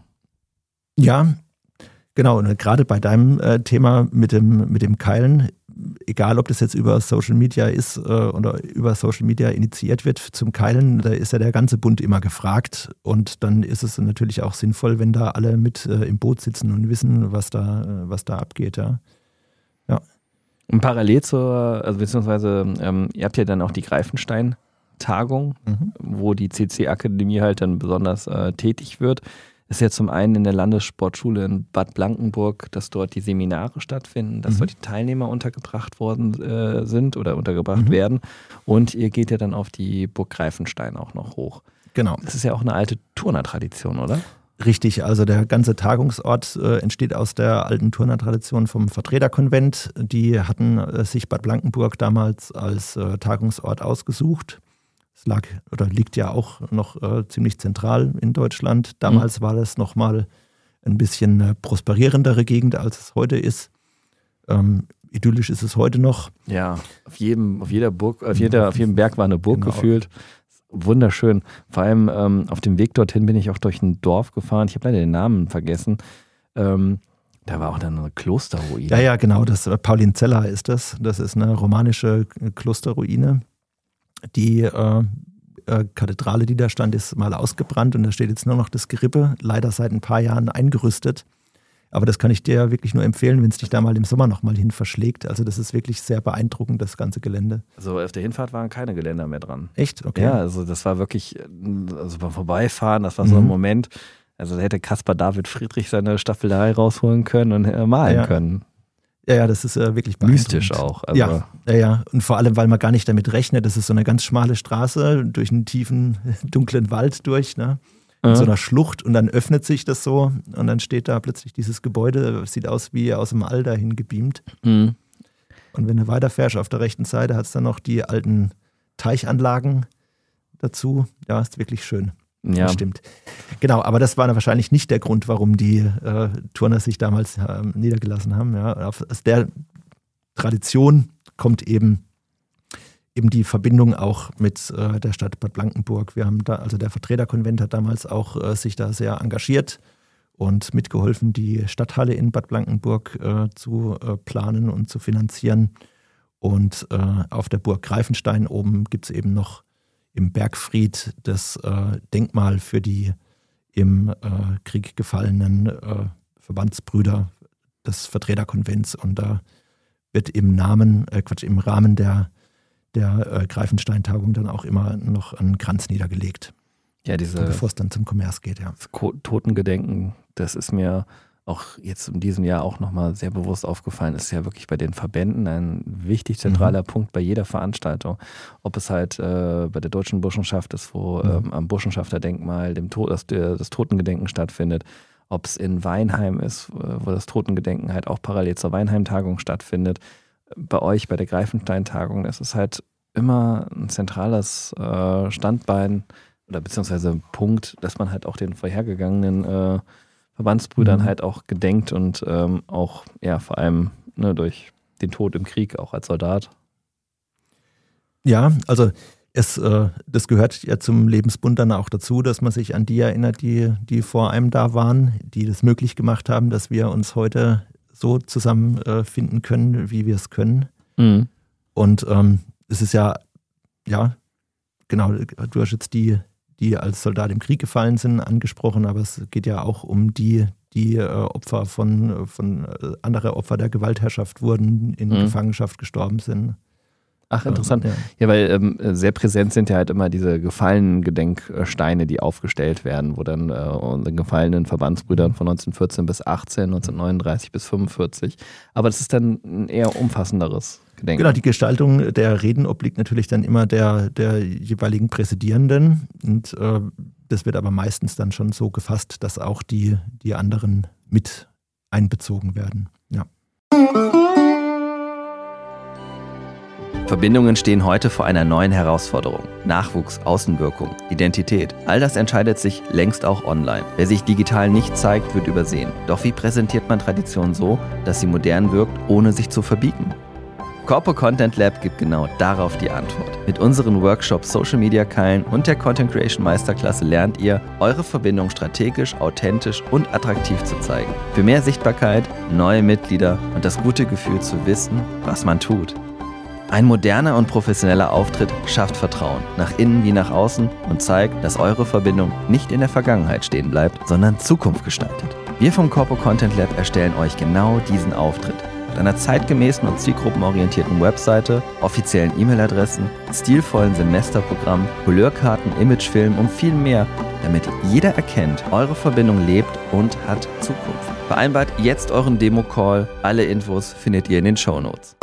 ja, genau. Und gerade bei deinem äh, Thema mit dem, mit dem Keilen, egal ob das jetzt über Social Media ist äh, oder über Social Media initiiert wird zum Keilen, da ist ja der ganze Bund immer gefragt und dann ist es natürlich auch sinnvoll, wenn da alle mit äh, im Boot sitzen und wissen, was da, äh, was da abgeht. Ja. Ja. Und parallel zur, also beziehungsweise ähm, ihr habt ja dann auch die Greifenstein-Tagung, mhm. wo die C C-Akademie halt dann besonders äh, tätig wird. Ist ja zum einen in der Landessportschule in Bad Blankenburg, dass dort die Seminare stattfinden, dass mhm. dort die Teilnehmer untergebracht worden äh, sind oder untergebracht mhm. werden. Und ihr geht ja dann auf die Burg Greifenstein auch noch hoch. Genau. Das ist ja auch eine alte Turnertradition, oder? Richtig, also der ganze Tagungsort äh, entsteht aus der alten Turnertradition vom Vertreterkonvent. Die hatten äh, sich Bad Blankenburg damals als äh, Tagungsort ausgesucht. Es lag oder liegt ja auch noch äh, ziemlich zentral in Deutschland. Damals mhm. war das nochmal ein bisschen äh, prosperierendere Gegend, als es heute ist. Ähm, idyllisch ist es heute noch. Ja, auf jedem, auf jeder Burg, auf jeder, auf jedem Berg war eine Burg genau. gefühlt. Wunderschön. Vor allem ähm, auf dem Weg dorthin bin ich auch durch ein Dorf gefahren. Ich habe leider den Namen vergessen. Ähm, da war auch dann eine Klosterruine. Ja, ja, genau. Das Paulinzella ist das. Das ist eine romanische Klosterruine. Die äh, äh, Kathedrale, die da stand, ist mal ausgebrannt und da steht jetzt nur noch das Gerippe, leider seit ein paar Jahren eingerüstet. Aber das kann ich dir wirklich nur empfehlen, wenn es dich da mal im Sommer nochmal hin verschlägt. Also das ist wirklich sehr beeindruckend, das ganze Gelände. Also auf der Hinfahrt waren keine Geländer mehr dran. Echt? Okay. Ja, also das war wirklich, also beim Vorbeifahren, das war so ein mhm. Moment, Also da hätte Caspar David Friedrich seine Staffelei rausholen können und äh, malen ja. können. Ja, ja, das ist äh, wirklich mystisch auch. Also ja, ja, ja, und vor allem, weil man gar nicht damit rechnet, das ist so eine ganz schmale Straße durch einen tiefen, dunklen Wald durch, ne? In ja. so einer Schlucht und dann öffnet sich das so und dann steht da plötzlich dieses Gebäude, sieht aus wie aus dem All dahin gebeamt. Mhm. Und wenn du weiterfährst, auf der rechten Seite hat es dann noch die alten Teichanlagen dazu. Ja, ist wirklich schön. Ja. Das stimmt. Genau, aber das war wahrscheinlich nicht der Grund, warum die äh, Turner sich damals äh, niedergelassen haben. Ja. Aus der Tradition kommt eben eben die Verbindung auch mit äh, der Stadt Bad Blankenburg. Wir haben da, also der Vertreterkonvent hat damals auch äh, sich da sehr engagiert und mitgeholfen, die Stadthalle in Bad Blankenburg äh, zu äh, planen und zu finanzieren. Und äh, auf der Burg Greifenstein oben gibt es eben noch im Bergfried das äh, Denkmal für die im äh, Krieg gefallenen äh, Verbandsbrüder des Vertreterkonvents. Und da wird im Namen, äh, Quatsch, im Rahmen der der äh, Greifenstein-Tagung dann auch immer noch ein Kranz niedergelegt. Ja, diese, bevor es dann zum Kommerz geht, ja. Das Totengedenken, das ist mir auch jetzt in diesem Jahr auch nochmal sehr bewusst aufgefallen, ist ja wirklich bei den Verbänden ein wichtig zentraler mhm. Punkt bei jeder Veranstaltung. Ob es halt äh, bei der Deutschen Burschenschaft ist, wo mhm. ähm, am Burschenschafterdenkmal dem Tod, das, das Totengedenken stattfindet, ob es in Weinheim ist, wo das Totengedenken halt auch parallel zur Weinheim-Tagung stattfindet. Bei euch, bei der Greifenstein-Tagung, das ist halt immer ein zentrales äh, Standbein oder beziehungsweise Punkt, dass man halt auch den vorhergegangenen äh, Verbandsbrüdern mhm. halt auch gedenkt und ähm, auch, ja, vor allem ne, durch den Tod im Krieg, auch als Soldat. Ja, also es, äh, das gehört ja zum Lebensbund dann auch dazu, dass man sich an die erinnert, die, die vor einem da waren, die das möglich gemacht haben, dass wir uns heute so zusammenfinden äh, können, wie wir es können. Mhm. Und ähm, es ist ja, ja, genau, du hast jetzt die, die als Soldat im Krieg gefallen sind, angesprochen, aber es geht ja auch um die, die äh, Opfer von, von äh, andere Opfer der Gewaltherrschaft wurden, in mhm. Gefangenschaft gestorben sind. Ach, interessant. Ja, ja weil ähm, sehr präsent sind ja halt immer diese gefallenen Gedenksteine, die aufgestellt werden, wo dann äh, unsere gefallenen Verbandsbrüdern von neunzehnhundertvierzehn bis achtzehn, neunzehnhundertneununddreißig bis fünfundvierzig. Aber das ist dann ein eher umfassenderes Gedenken. Genau, die Gestaltung der Reden obliegt natürlich dann immer der, der jeweiligen Präsidierenden. Und äh, das wird aber meistens dann schon so gefasst, dass auch die, die anderen mit einbezogen werden. Ja. Verbindungen stehen heute vor einer neuen Herausforderung. Nachwuchs, Außenwirkung, Identität. All das entscheidet sich längst auch online. Wer sich digital nicht zeigt, wird übersehen. Doch wie präsentiert man Tradition so, dass sie modern wirkt, ohne sich zu verbiegen? Corpo Content Lab gibt genau darauf die Antwort. Mit unseren Workshops Social Media Keilen und der Content Creation Meisterklasse lernt ihr, eure Verbindung strategisch, authentisch und attraktiv zu zeigen. Für mehr Sichtbarkeit, neue Mitglieder und das gute Gefühl zu wissen, was man tut. Ein moderner und professioneller Auftritt schafft Vertrauen, nach innen wie nach außen und zeigt, dass eure Verbindung nicht in der Vergangenheit stehen bleibt, sondern Zukunft gestaltet. Wir vom Corpo Content Lab erstellen euch genau diesen Auftritt. Mit einer zeitgemäßen und zielgruppenorientierten Webseite, offiziellen E-Mail-Adressen, stilvollen Semesterprogrammen, Couleurkarten, Imagefilmen und viel mehr, damit jeder erkennt, eure Verbindung lebt und hat Zukunft. Vereinbart jetzt euren Demo-Call. Alle Infos findet ihr in den Shownotes.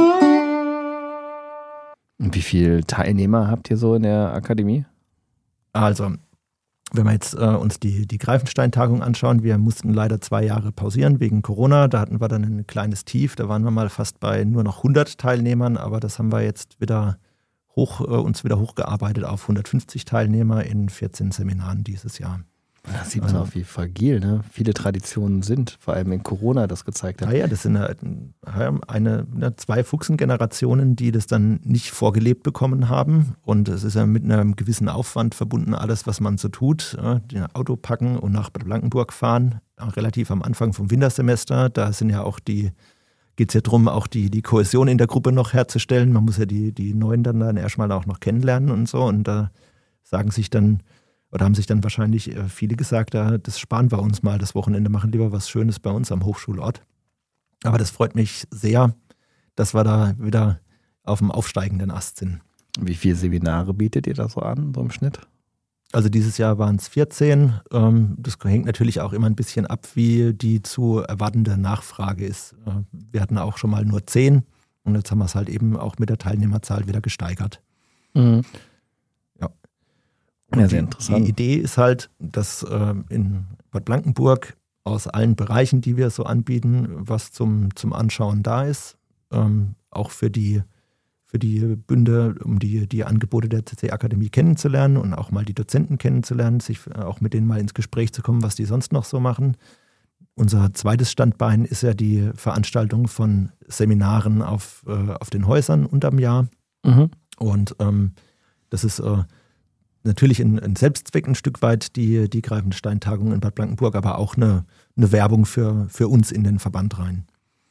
Und wie viele Teilnehmer habt ihr so in der Akademie? Also, wenn wir jetzt äh, uns die, die Greifenstein-Tagung anschauen, wir mussten leider zwei Jahre pausieren wegen Corona. Da hatten wir dann ein kleines Tief. Da waren wir mal fast bei nur noch hundert Teilnehmern, aber das haben wir jetzt wieder hoch, äh, uns wieder hochgearbeitet auf hundertfünfzig Teilnehmer in vierzehn Seminaren dieses Jahr. Da sieht man auch, wie fragil ne? viele Traditionen sind, vor allem in Corona das gezeigt hat. Ja, ja, das sind eine, eine, eine zwei Fuchsengenerationen, die das dann nicht vorgelebt bekommen haben. Und es ist ja mit einem gewissen Aufwand verbunden, alles, was man so tut. Den Auto packen und nach Bad Blankenburg fahren, relativ am Anfang vom Wintersemester. Da sind ja auch die, geht es ja darum, auch die, die Kohäsion in der Gruppe noch herzustellen. Man muss ja die, die Neuen dann, dann erstmal auch noch kennenlernen und so. Und da sagen sich dann, oder haben sich dann wahrscheinlich viele gesagt, das sparen wir uns mal das Wochenende, machen lieber was Schönes bei uns am Hochschulort. Aber das freut mich sehr, dass wir da wieder auf dem aufsteigenden Ast sind. Wie viele Seminare bietet ihr da so an, so im Schnitt? Also dieses Jahr waren es vierzehn. Das hängt natürlich auch immer ein bisschen ab, wie die zu erwartende Nachfrage ist. Wir hatten auch schon mal nur zehn und jetzt haben wir es halt eben auch mit der Teilnehmerzahl wieder gesteigert. Mhm. Ja. Ja, sehr interessant. Die Idee ist halt, dass in Bad Blankenburg aus allen Bereichen, die wir so anbieten, was zum, zum Anschauen da ist. Ähm, auch für die, für die Bünde, um die, die Angebote der C C-Akademie kennenzulernen und auch mal die Dozenten kennenzulernen, sich auch mit denen mal ins Gespräch zu kommen, was die sonst noch so machen. Unser zweites Standbein ist ja die Veranstaltung von Seminaren auf, äh, auf den Häusern unterm Jahr. Mhm. Und ähm, das ist äh, natürlich ein, ein Selbstzweck ein Stück weit, die, die Greifenstein-Tagung in Bad Blankenburg, aber auch eine, eine Werbung für, für uns in den Verband rein.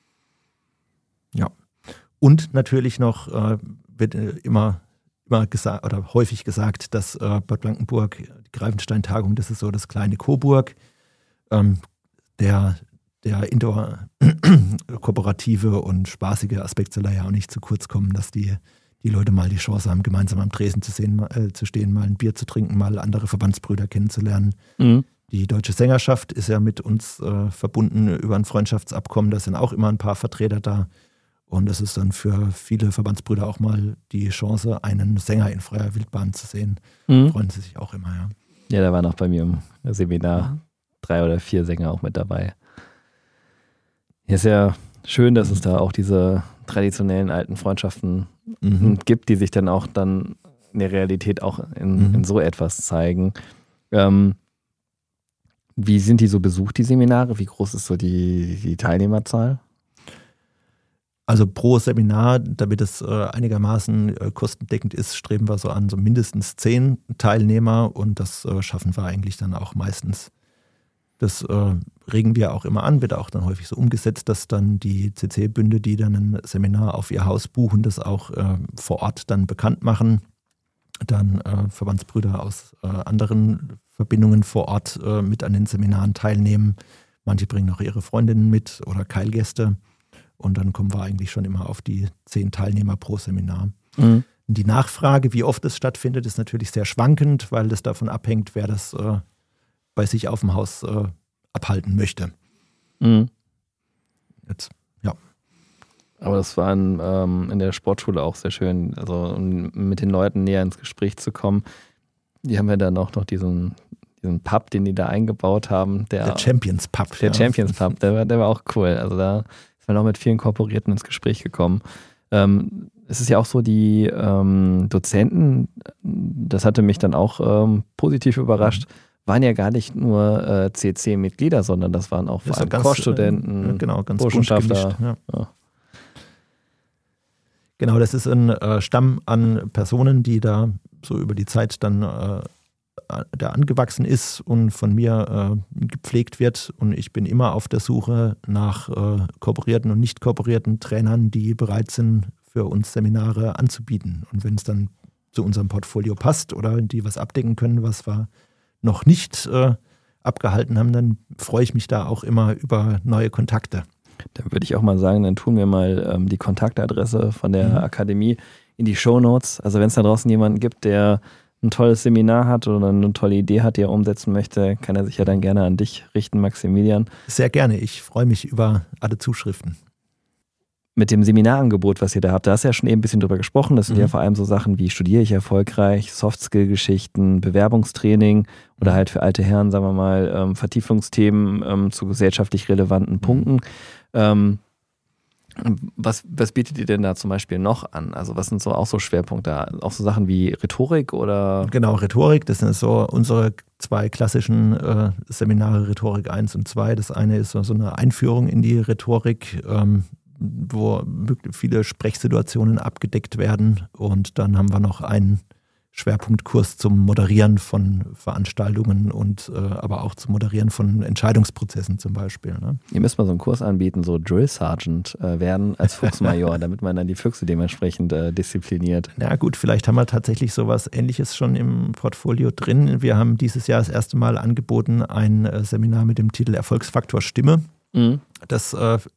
Ja. Und natürlich noch äh, wird äh, immer, immer gesagt oder häufig gesagt, dass äh, Bad Blankenburg, die Greifenstein-Tagung, das ist so das kleine Coburg. Ähm, der, der Indoor-kooperative und spaßige Aspekt soll ja auch nicht zu kurz kommen, dass die die Leute mal die Chance haben, gemeinsam am Tresen zu, sehen, äh, zu stehen, mal ein Bier zu trinken, mal andere Verbandsbrüder kennenzulernen. Mhm. Die Deutsche Sängerschaft ist ja mit uns äh, verbunden über ein Freundschaftsabkommen. Da sind auch immer ein paar Vertreter da. Und es ist dann für viele Verbandsbrüder auch mal die Chance, einen Sänger in freier Wildbahn zu sehen. Mhm. Freuen sie sich auch immer, ja. Ja, da waren auch bei mir im Seminar drei oder vier Sänger auch mit dabei. Ja, ist ja schön, dass es da auch diese traditionellen alten Freundschaften mhm. gibt, die sich dann auch dann in der Realität auch in, mhm. in so etwas zeigen. Ähm, wie sind die so besucht, die Seminare? Wie groß ist so die, die Teilnehmerzahl? Also pro Seminar, damit es äh, einigermaßen äh, kostendeckend ist, streben wir so an so mindestens zehn Teilnehmer und das äh, schaffen wir eigentlich dann auch meistens. Das äh, regen wir auch immer an, wird auch dann häufig so umgesetzt, dass dann die C C-Bünde, die dann ein Seminar auf ihr Haus buchen, das auch äh, vor Ort dann bekannt machen. Dann äh, Verbandsbrüder aus äh, anderen Verbindungen vor Ort äh, mit an den Seminaren teilnehmen. Manche bringen auch ihre Freundinnen mit oder Keilgäste. Und dann kommen wir eigentlich schon immer auf die zehn Teilnehmer pro Seminar. Mhm. Die Nachfrage, wie oft es stattfindet, ist natürlich sehr schwankend, weil das davon abhängt, wer das äh, bei sich auf dem Haus äh, abhalten möchte. Mhm. Jetzt, ja. Aber das war in, ähm, in der Sportschule auch sehr schön, also um mit den Leuten näher ins Gespräch zu kommen. Die haben ja dann auch noch diesen, diesen Pub, den die da eingebaut haben. Der, der Champions Pub. Der ja. Champions Pub, der war, der war auch cool. Also da ist man auch mit vielen Kooperierten ins Gespräch gekommen. Ähm, es ist ja auch so, die ähm, Dozenten, das hatte mich dann auch ähm, positiv überrascht, mhm. waren ja gar nicht nur äh, C C-Mitglieder, sondern das waren auch vor allem Chorstudenten, äh, genau, ganz Burschenschafter. Ja. Ja. Genau, das ist ein äh, Stamm an Personen, die da so über die Zeit dann äh, da angewachsen ist und von mir äh, gepflegt wird. Und ich bin immer auf der Suche nach äh, kooperierten und nicht kooperierten Trainern, die bereit sind, für uns Seminare anzubieten. Und wenn es dann zu unserem Portfolio passt oder die was abdecken können, was wir noch nicht äh, abgehalten haben, dann freue ich mich da auch immer über neue Kontakte. Dann würde ich auch mal sagen, dann tun wir mal ähm, die Kontaktadresse von der mhm. Akademie in die Shownotes. Also wenn es da draußen jemanden gibt, der ein tolles Seminar hat oder eine tolle Idee hat, die er umsetzen möchte, kann er sich ja dann gerne an dich richten, Maximilian. Sehr gerne. Ich freue mich über alle Zuschriften. Mit dem Seminarangebot, was ihr da habt, da hast du ja schon eben ein bisschen drüber gesprochen. Das sind mhm. ja vor allem so Sachen wie studiere ich erfolgreich, Softskill-Geschichten, Bewerbungstraining oder halt für alte Herren, sagen wir mal, ähm, Vertiefungsthemen ähm, zu gesellschaftlich relevanten mhm. Punkten. Ähm, was, was bietet ihr denn da zum Beispiel noch an? Also was sind so auch so Schwerpunkte? Auch so Sachen wie Rhetorik oder? Genau, Rhetorik, das sind so unsere zwei klassischen äh, Seminare, Rhetorik eins und zwei. Das eine ist so, so eine Einführung in die Rhetorik, ähm, wo viele Sprechsituationen abgedeckt werden. Und dann haben wir noch einen Schwerpunktkurs zum Moderieren von Veranstaltungen und äh, aber auch zum Moderieren von Entscheidungsprozessen zum Beispiel. Ne? Ihr müsst mal so einen Kurs anbieten, so Drill Sergeant äh, werden als Fuchsmajor, damit man dann die Füchse dementsprechend äh, diszipliniert. Na gut, vielleicht haben wir tatsächlich sowas Ähnliches schon im Portfolio drin. Wir haben dieses Jahr das erste Mal angeboten ein äh, Seminar mit dem Titel Erfolgsfaktor Stimme. Mhm. Das äh,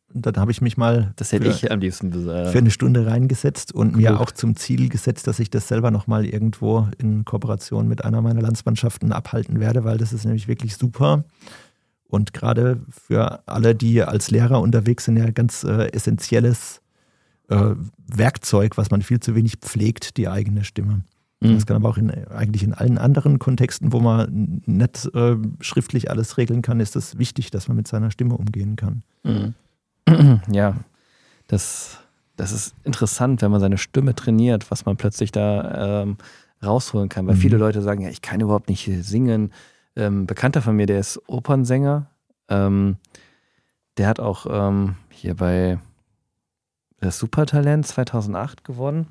dann habe ich mich mal Das hätte für, ich am liebsten äh, für eine Stunde reingesetzt und Klug. mir auch zum Ziel gesetzt, dass ich das selber nochmal irgendwo in Kooperation mit einer meiner Landsmannschaften abhalten werde, weil das ist nämlich wirklich super. Und gerade für alle, die als Lehrer unterwegs sind, ja ganz äh, essentielles äh, Werkzeug, was man viel zu wenig pflegt, die eigene Stimme. Mhm. Das kann aber auch in, eigentlich in allen anderen Kontexten, wo man nicht äh, schriftlich alles regeln kann, ist es wichtig, dass man mit seiner Stimme umgehen kann. Mhm. Ja, das, das ist interessant, wenn man seine Stimme trainiert, was man plötzlich da ähm, rausholen kann. Weil Mhm. viele Leute sagen, ja, ich kann überhaupt nicht singen. Ähm, Bekannter von mir, der ist Opernsänger. Ähm, der hat auch ähm, hier bei das Supertalent zweitausendacht gewonnen.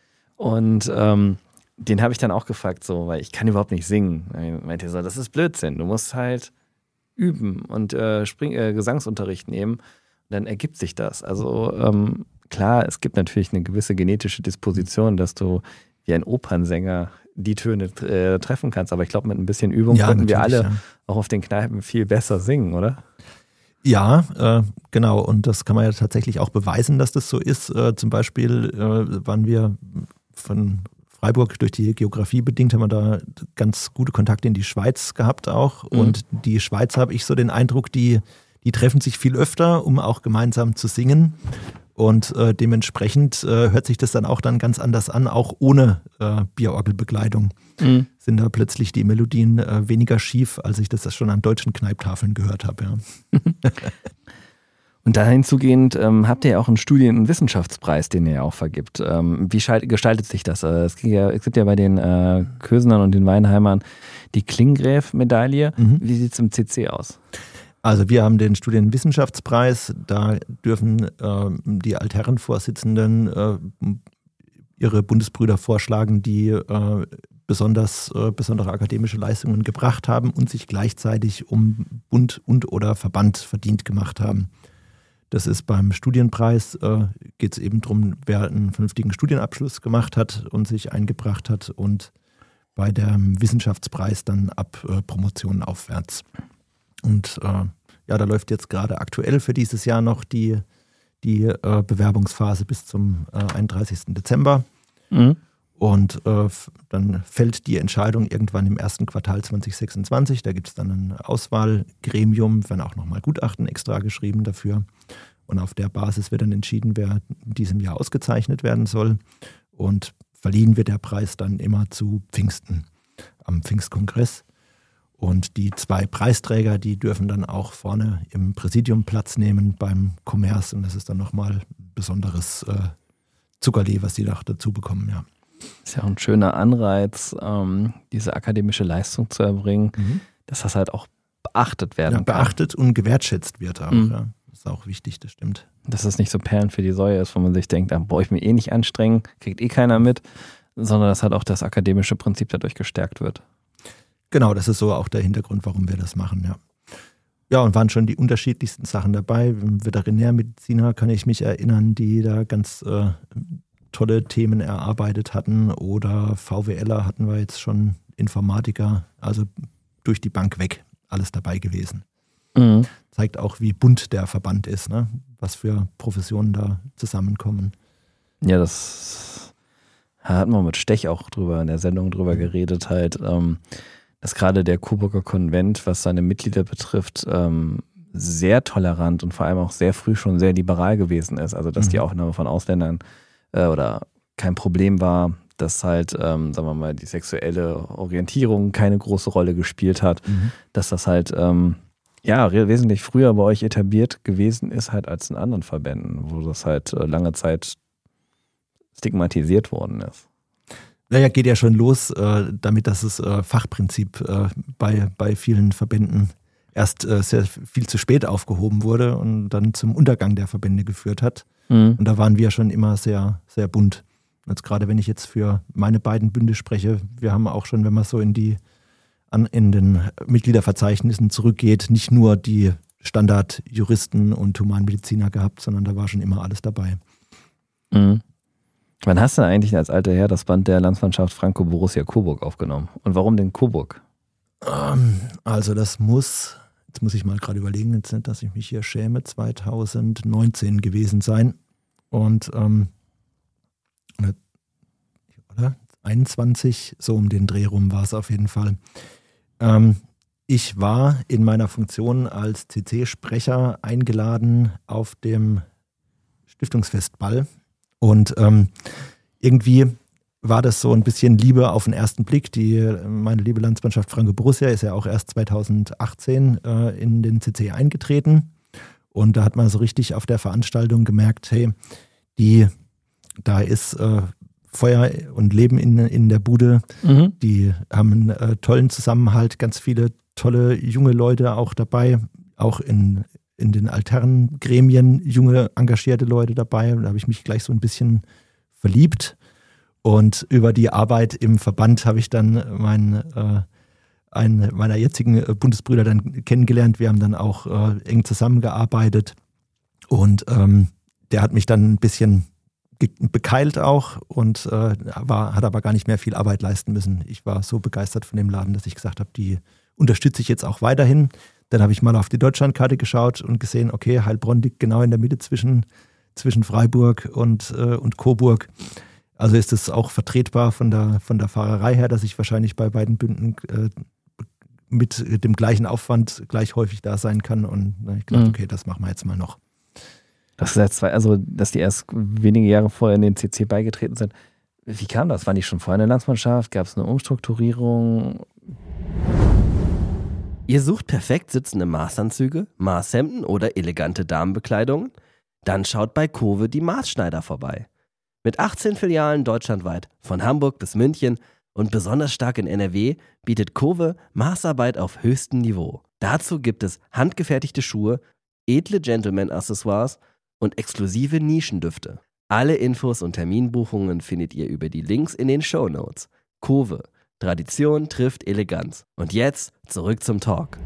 Und ähm, den habe ich dann auch gefragt, so, weil ich kann überhaupt nicht singen. Er meinte so, das ist Blödsinn. Du musst halt üben und äh, Spring, äh, Gesangsunterricht nehmen. Dann ergibt sich das. Also ähm, klar, es gibt natürlich eine gewisse genetische Disposition, dass du wie ein Opernsänger die Töne äh, treffen kannst. Aber ich glaube, mit ein bisschen Übung Ja, könnten wir alle natürlich, ja. auch auf den Kneipen viel besser singen, oder? Ja, äh, genau. Und das kann man ja tatsächlich auch beweisen, dass das so ist. Äh, zum Beispiel äh, waren wir von Freiburg durch die Geografie bedingt, haben wir da ganz gute Kontakte in die Schweiz gehabt auch. Mhm. Und die Schweizer, habe ich so den Eindruck, die, die treffen sich viel öfter, um auch gemeinsam zu singen. Und äh, dementsprechend äh, hört sich das dann auch dann ganz anders an, auch ohne äh, Bierorgelbegleitung. Mhm. Sind da plötzlich die Melodien äh, weniger schief, als ich das schon an deutschen Kneiptafeln gehört habe. Ja. Und da hinzugehend ähm, habt ihr ja auch einen Studien- und Wissenschaftspreis, den ihr ja auch vergibt. Ähm, wie schalt- gestaltet sich das? Äh, es, gibt ja, es gibt ja bei den äh, Kösenern und den Weinheimern die Klinggräf-Medaille. Mhm. Wie sieht es im C C aus? Also wir haben den Studienwissenschaftspreis, da dürfen äh, die Altherrenvorsitzenden äh, ihre Bundesbrüder vorschlagen, die äh, besonders äh, besondere akademische Leistungen gebracht haben und sich gleichzeitig um Bund und oder Verband verdient gemacht haben. Das ist beim Studienpreis, äh, geht es eben darum, wer einen vernünftigen Studienabschluss gemacht hat und sich eingebracht hat, und bei dem Wissenschaftspreis dann ab äh, Promotion aufwärts. Und äh, ja, da läuft jetzt gerade aktuell für dieses Jahr noch die, die äh, Bewerbungsphase bis zum äh, einunddreißigsten Dezember. Mhm. Und äh, f- dann fällt die Entscheidung irgendwann im ersten Quartal zwanzig sechsundzwanzig. Da gibt es dann ein Auswahlgremium, werden auch nochmal Gutachten extra geschrieben dafür. Und auf der Basis wird dann entschieden, wer in diesem Jahr ausgezeichnet werden soll. Und verliehen wird der Preis dann immer zu Pfingsten, am Pfingstkongress. Und die zwei Preisträger, die dürfen dann auch vorne im Präsidium Platz nehmen beim Kommers. Und das ist dann nochmal ein besonderes äh, Zuckerli, was die da dazu bekommen, ja. Ist ja auch ein schöner Anreiz, ähm, diese akademische Leistung zu erbringen, Mhm. dass das halt auch beachtet werden Ja, kann. beachtet und gewertschätzt wird auch. Mhm. Ja. Das ist auch wichtig, das stimmt. Dass es nicht so Perlen für die Säue ist, wo man sich denkt, da brauche ich mich eh nicht anstrengen, kriegt eh keiner mit, sondern dass halt auch das akademische Prinzip dadurch gestärkt wird. Genau, das ist so auch der Hintergrund, warum wir das machen, ja. Ja, und waren schon die unterschiedlichsten Sachen dabei. Veterinärmediziner kann ich mich erinnern, die da ganz äh, tolle Themen erarbeitet hatten. Oder VWLer hatten wir jetzt schon, Informatiker, also durch die Bank weg, alles dabei gewesen. Mhm. Zeigt auch, wie bunt der Verband ist, ne? Was für Professionen da zusammenkommen. Ja, das hatten wir mit Stech auch drüber in der Sendung drüber geredet, halt, ähm, dass gerade der Coburger Konvent, was seine Mitglieder betrifft, ähm, sehr tolerant und vor allem auch sehr früh schon sehr liberal gewesen ist. Also dass Mhm. die Aufnahme von Ausländern äh, oder kein Problem war, dass halt, ähm, sagen wir mal, die sexuelle Orientierung keine große Rolle gespielt hat, Mhm. dass das halt ähm, ja re- wesentlich früher bei euch etabliert gewesen ist halt als in anderen Verbänden, wo das halt äh, lange Zeit stigmatisiert worden ist. Naja, geht ja schon los äh, damit, dass das äh, Fachprinzip äh, bei, bei vielen Verbänden erst äh, sehr viel zu spät aufgehoben wurde und dann zum Untergang der Verbände geführt hat. Mhm. Und da waren wir schon immer sehr, sehr bunt. Jetzt gerade wenn ich jetzt für meine beiden Bünde spreche, wir haben auch schon, wenn man so in die an, in den Mitgliederverzeichnissen zurückgeht, nicht nur die Standardjuristen und Humanmediziner gehabt, sondern da war schon immer alles dabei. Mhm. Wann hast du eigentlich als alter Herr das Band der Landsmannschaft Franco-Borussia Coburg aufgenommen? Und warum denn Coburg? Ähm, also das muss jetzt muss ich mal gerade überlegen, jetzt nicht, dass ich mich hier schäme, zweitausendneunzehn gewesen sein. Und ähm, oder? einundzwanzig, so um den Dreh rum war es auf jeden Fall. Ähm, ich war in meiner Funktion als C C-Sprecher eingeladen auf dem Stiftungsfestball. Und ähm, irgendwie war das so ein bisschen Liebe auf den ersten Blick. Die, meine liebe Landsmannschaft Franke Borussia ist ja auch erst zweitausendachtzehn äh, in den C C eingetreten. Und da hat man so richtig auf der Veranstaltung gemerkt, hey, die, da ist äh, Feuer und Leben in, in der Bude. Mhm. Die haben einen äh, tollen Zusammenhalt, ganz viele tolle junge Leute auch dabei, auch in, in den alternen Gremien junge, engagierte Leute dabei. Da habe ich mich gleich so ein bisschen verliebt. Und über die Arbeit im Verband habe ich dann meinen, äh, einen meiner jetzigen Bundesbrüder dann kennengelernt. Wir haben dann auch äh, eng zusammengearbeitet. Und ähm, der hat mich dann ein bisschen bekeilt auch und äh, war, hat aber gar nicht mehr viel Arbeit leisten müssen. Ich war so begeistert von dem Laden, dass ich gesagt habe, die unterstütze ich jetzt auch weiterhin. Dann habe ich mal auf die Deutschlandkarte geschaut und gesehen, okay, Heilbronn liegt genau in der Mitte zwischen, zwischen Freiburg und, äh, und Coburg. Also ist es auch vertretbar von der, von der Fahrerei her, dass ich wahrscheinlich bei beiden Bünden äh, mit dem gleichen Aufwand gleich häufig da sein kann. Und na, ich glaube, okay, das machen wir jetzt mal noch. Das ist jetzt zwei, also dass die erst wenige Jahre vorher in den C C beigetreten sind. Wie kam das? Waren die schon vorher in der Landsmannschaft? Gab es eine Umstrukturierung? Ihr sucht perfekt sitzende Maßanzüge, Maßhemden oder elegante Damenbekleidungen? Dann schaut bei Kowe die Maßschneider vorbei. Mit achtzehn Filialen deutschlandweit, von Hamburg bis München und besonders stark in N R W, bietet Kowe Maßarbeit auf höchstem Niveau. Dazu gibt es handgefertigte Schuhe, edle Gentleman-Accessoires und exklusive Nischendüfte. Alle Infos und Terminbuchungen findet ihr über die Links in den Shownotes. Kowe. Tradition trifft Eleganz. Und jetzt zurück zum Talk.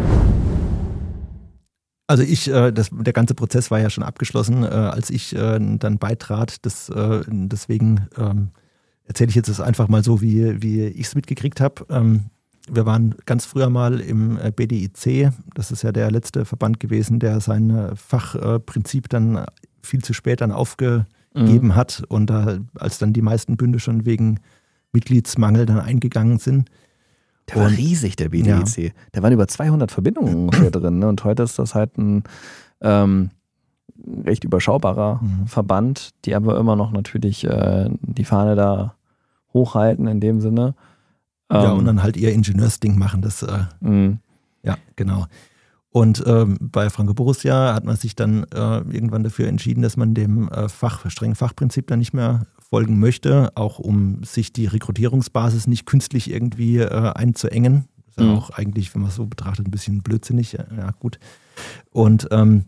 Also ich, äh, das, der ganze Prozess war ja schon abgeschlossen, äh, als ich äh, dann beitrat. Das, äh, deswegen ähm, erzähle ich jetzt das einfach mal so, wie, wie ich es mitgekriegt habe. Ähm, wir waren ganz früher mal im B D I C. Das ist ja der letzte Verband gewesen, der sein Fachprinzip dann viel zu spät dann aufgegeben mhm. hat. Und da, als dann die meisten Bünde schon wegen Mitgliedsmangel dann eingegangen sind. Der war und, riesig, der B D I C. Ja. Da waren über zweihundert Verbindungen ungefähr drin. Ne? Und heute ist das halt ein ähm, recht überschaubarer mhm. Verband, die aber immer noch natürlich äh, die Fahne da hochhalten in dem Sinne. Ja, ähm, und dann halt ihr Ingenieursding machen. Das, äh, mhm. Ja, genau. Und ähm, bei Franke Borussia hat man sich dann äh, irgendwann dafür entschieden, dass man dem äh, Fach, strengen Fachprinzip dann nicht mehr folgen möchte, auch um sich die Rekrutierungsbasis nicht künstlich irgendwie äh, einzuengen. Das ist ja mhm. auch eigentlich, wenn man es so betrachtet, ein bisschen blödsinnig. Ja, gut. Und ähm,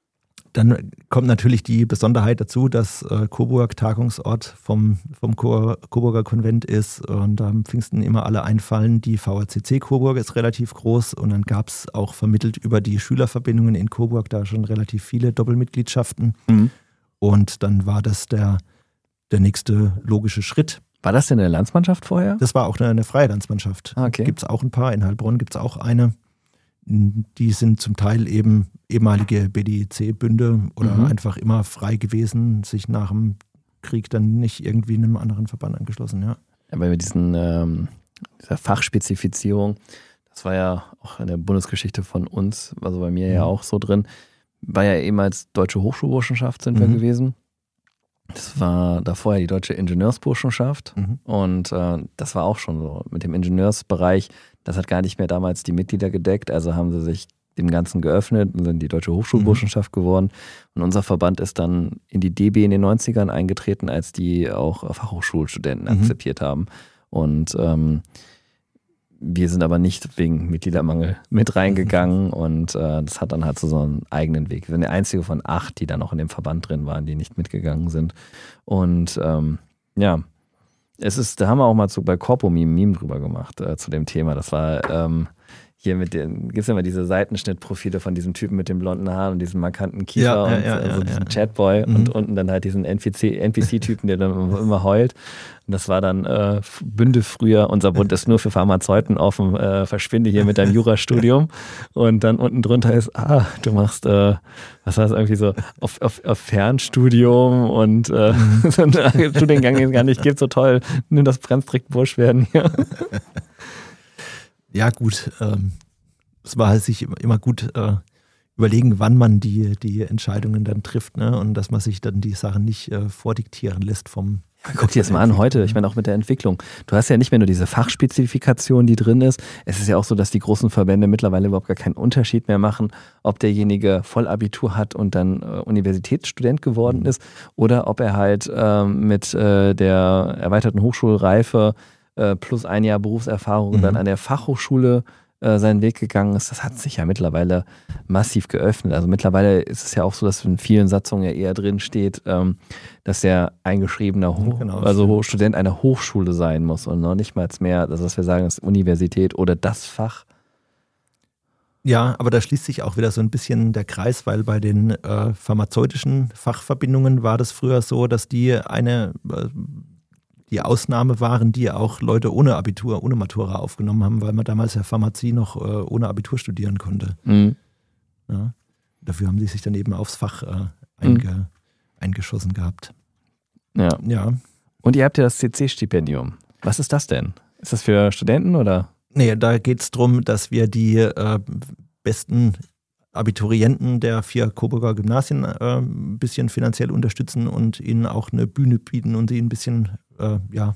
dann kommt natürlich die Besonderheit dazu, dass äh, Coburg Tagungsort vom, vom Co- Coburger Konvent ist und da am Pfingsten immer alle einfallen. Die V A C C Coburg ist relativ groß und dann gab es auch vermittelt über die Schülerverbindungen in Coburg da schon relativ viele Doppelmitgliedschaften. Mhm. Und dann war das der, der nächste logische Schritt. War das denn eine Landsmannschaft vorher? Das war auch eine, eine freie Landsmannschaft. Ah, okay. Gibt es auch ein paar, in Heilbronn gibt es auch eine. Die sind zum Teil eben ehemalige B D I C-Bünde oder mhm. einfach immer frei gewesen, sich nach dem Krieg dann nicht irgendwie einem anderen Verband angeschlossen. Ja. Aber mit diesen, ähm, dieser Fachspezifizierung, das war ja auch in der Bundesgeschichte von uns, also bei mir mhm. ja auch so drin, war ja eben als Deutsche Hochschulburschenschaft sind mhm. wir gewesen. Das war davor ja die Deutsche Ingenieursburschenschaft mhm. und äh, das war auch schon so mit dem Ingenieursbereich. Das hat gar nicht mehr damals die Mitglieder gedeckt, also haben sie sich dem Ganzen geöffnet und sind die Deutsche Hochschulburschenschaft mhm. geworden. Und unser Verband ist dann in die D B in den neunzigern eingetreten, als die auch Fachhochschulstudenten mhm. akzeptiert haben. Und ähm, wir sind aber nicht wegen Mitgliedermangel mit reingegangen mhm. und äh, das hat dann halt so, so einen eigenen Weg. Wir sind der einzige von acht, die dann auch in dem Verband drin waren, die nicht mitgegangen sind. Und ähm, ja, es ist, da haben wir auch mal zu, bei Corpo Meme Meme drüber gemacht, äh, zu dem Thema. Das war, ähm, hier mit den, gibt es ja immer diese Seitenschnittprofile von diesem Typen mit den blonden Haaren und diesem markanten Kiefer Ja, ja, und ja, also ja, diesen ja. Chatboy Mhm. und unten dann halt diesen N P C-Typen, der dann immer heult. Und das war dann äh, Bünde früher, unser Bund ist nur für Pharmazeuten offen, äh, verschwinde hier mit deinem Jurastudium. Und dann unten drunter ist, ah, du machst, äh, was war das irgendwie so, auf, auf, auf Fernstudium und äh, Mhm. so einen Studiengang, den es gar nicht gibt, so toll, nimm das Brennstrick-Bursch werden hier. Ja, gut. Ähm, es war halt sich immer gut äh, überlegen, wann man die, die Entscheidungen dann trifft, ne? Und dass man sich dann die Sachen nicht äh, vordiktieren lässt vom. Guck dir das mal an heute, ich meine auch mit der Entwicklung. Du hast ja nicht mehr nur diese Fachspezifikation, die drin ist. Es ist ja auch so, dass die großen Verbände mittlerweile überhaupt gar keinen Unterschied mehr machen, ob derjenige Vollabitur hat und dann äh, Universitätsstudent geworden ist oder ob er halt ähm, mit äh, der erweiterten Hochschulreife äh, plus ein Jahr Berufserfahrung Mhm. dann an der Fachhochschule äh, seinen Weg gegangen ist. Das hat sich ja mittlerweile massiv geöffnet. Also mittlerweile ist es ja auch so, dass in vielen Satzungen ja eher drin steht, ähm, dass der eingeschriebene Ho- Genau. also Student einer Hochschule sein muss und noch nicht mal mehr, also dass wir sagen, das ist Universität oder das Fach. Ja, aber da schließt sich auch wieder so ein bisschen der Kreis, weil bei den äh, pharmazeutischen Fachverbindungen war das früher so, dass die eine äh, die Ausnahme waren, die auch Leute ohne Abitur, ohne Matura aufgenommen haben, weil man damals ja Pharmazie noch äh, ohne Abitur studieren konnte. Mhm. Ja. Dafür haben die sich dann eben aufs Fach äh, einge, Mhm. eingeschossen gehabt. Ja. Ja. Und ihr habt ja das C C-Stipendium. Was ist das denn? Ist das für Studenten oder? Nee, da geht es darum, dass wir die äh, besten Abiturienten der vier Coburger Gymnasien äh, ein bisschen finanziell unterstützen und ihnen auch eine Bühne bieten und sie ein bisschen, äh, ja,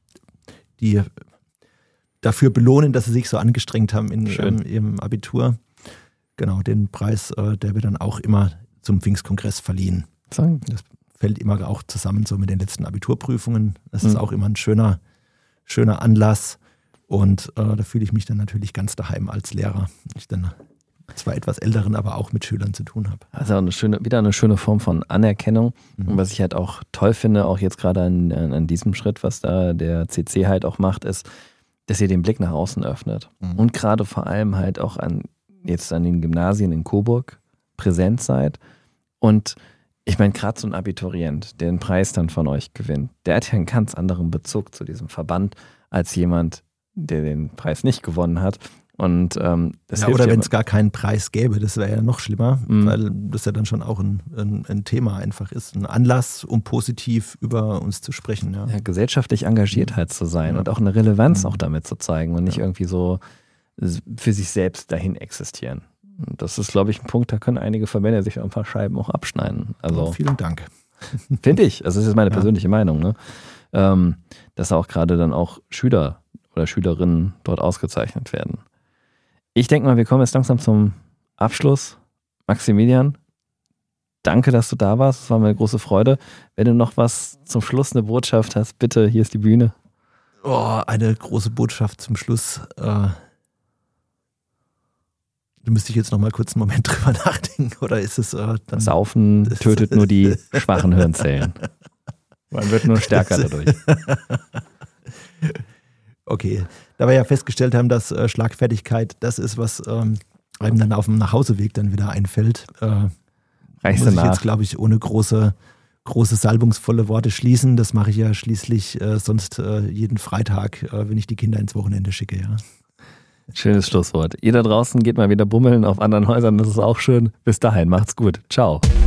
die dafür belohnen, dass sie sich so angestrengt haben in Schön. ähm, ihrem Abitur. Genau, den Preis, äh, der wird dann auch immer zum Pfingstkongress verliehen. So. Das fällt immer auch zusammen so mit den letzten Abiturprüfungen. Das ist Mhm. auch immer ein schöner, schöner Anlass. Und äh, da fühle ich mich dann natürlich ganz daheim als Lehrer. Ich dann zwar etwas älteren, aber auch mit Schülern zu tun habe. Also eine schöne, wieder eine schöne Form von Anerkennung. Mhm. Und was ich halt auch toll finde, auch jetzt gerade an, an, an diesem Schritt, was da der C C halt auch macht, ist, dass ihr den Blick nach außen öffnet. Mhm. Und gerade vor allem halt auch an jetzt an den Gymnasien in Coburg präsent seid. Und ich meine, gerade so ein Abiturient, der den Preis dann von euch gewinnt, der hat ja einen ganz anderen Bezug zu diesem Verband als jemand, der den Preis nicht gewonnen hat. Und ähm, das Ja, hilft oder ja wenn es gar keinen Preis gäbe, das wäre ja noch schlimmer, Mhm. weil das ja dann schon auch ein, ein, ein Thema einfach ist. Ein Anlass, um positiv über uns zu sprechen. Ja. ja, gesellschaftlich engagiert halt zu sein Ja. und auch eine Relevanz Mhm. auch damit zu zeigen und nicht Ja. irgendwie so für sich selbst dahin existieren. Und das ist, glaube ich, ein Punkt, da können einige Verbände sich ein paar Scheiben auch abschneiden. Also Vielen Dank. finde ich, also das ist meine Ja. persönliche Meinung, ne? ähm, dass auch gerade dann auch Schüler oder Schülerinnen dort ausgezeichnet werden. Ich denke mal, wir kommen jetzt langsam zum Abschluss. Maximilian, danke, dass du da warst. Es war mir eine große Freude. Wenn du noch was zum Schluss, eine Botschaft hast, bitte, hier ist die Bühne. Oh, eine große Botschaft zum Schluss. Äh, du müsste ich jetzt noch mal kurz einen Moment drüber nachdenken, oder ist es äh, dann... Saufen tötet nur die schwachen Hirnzellen. Man wird nur stärker dadurch. Okay, da wir ja festgestellt haben, dass äh, Schlagfertigkeit das ist, was ähm, einem dann auf dem Nachhauseweg dann wieder einfällt, äh, Reichst muss du ich nach. jetzt, glaube ich, ohne große, große salbungsvolle Worte schließen. Das mache ich ja schließlich äh, sonst äh, jeden Freitag, äh, wenn ich die Kinder ins Wochenende schicke, ja. Schönes Schlusswort. Ihr da draußen geht mal wieder bummeln auf anderen Häusern, das ist auch schön. Bis dahin, macht's gut. Ciao.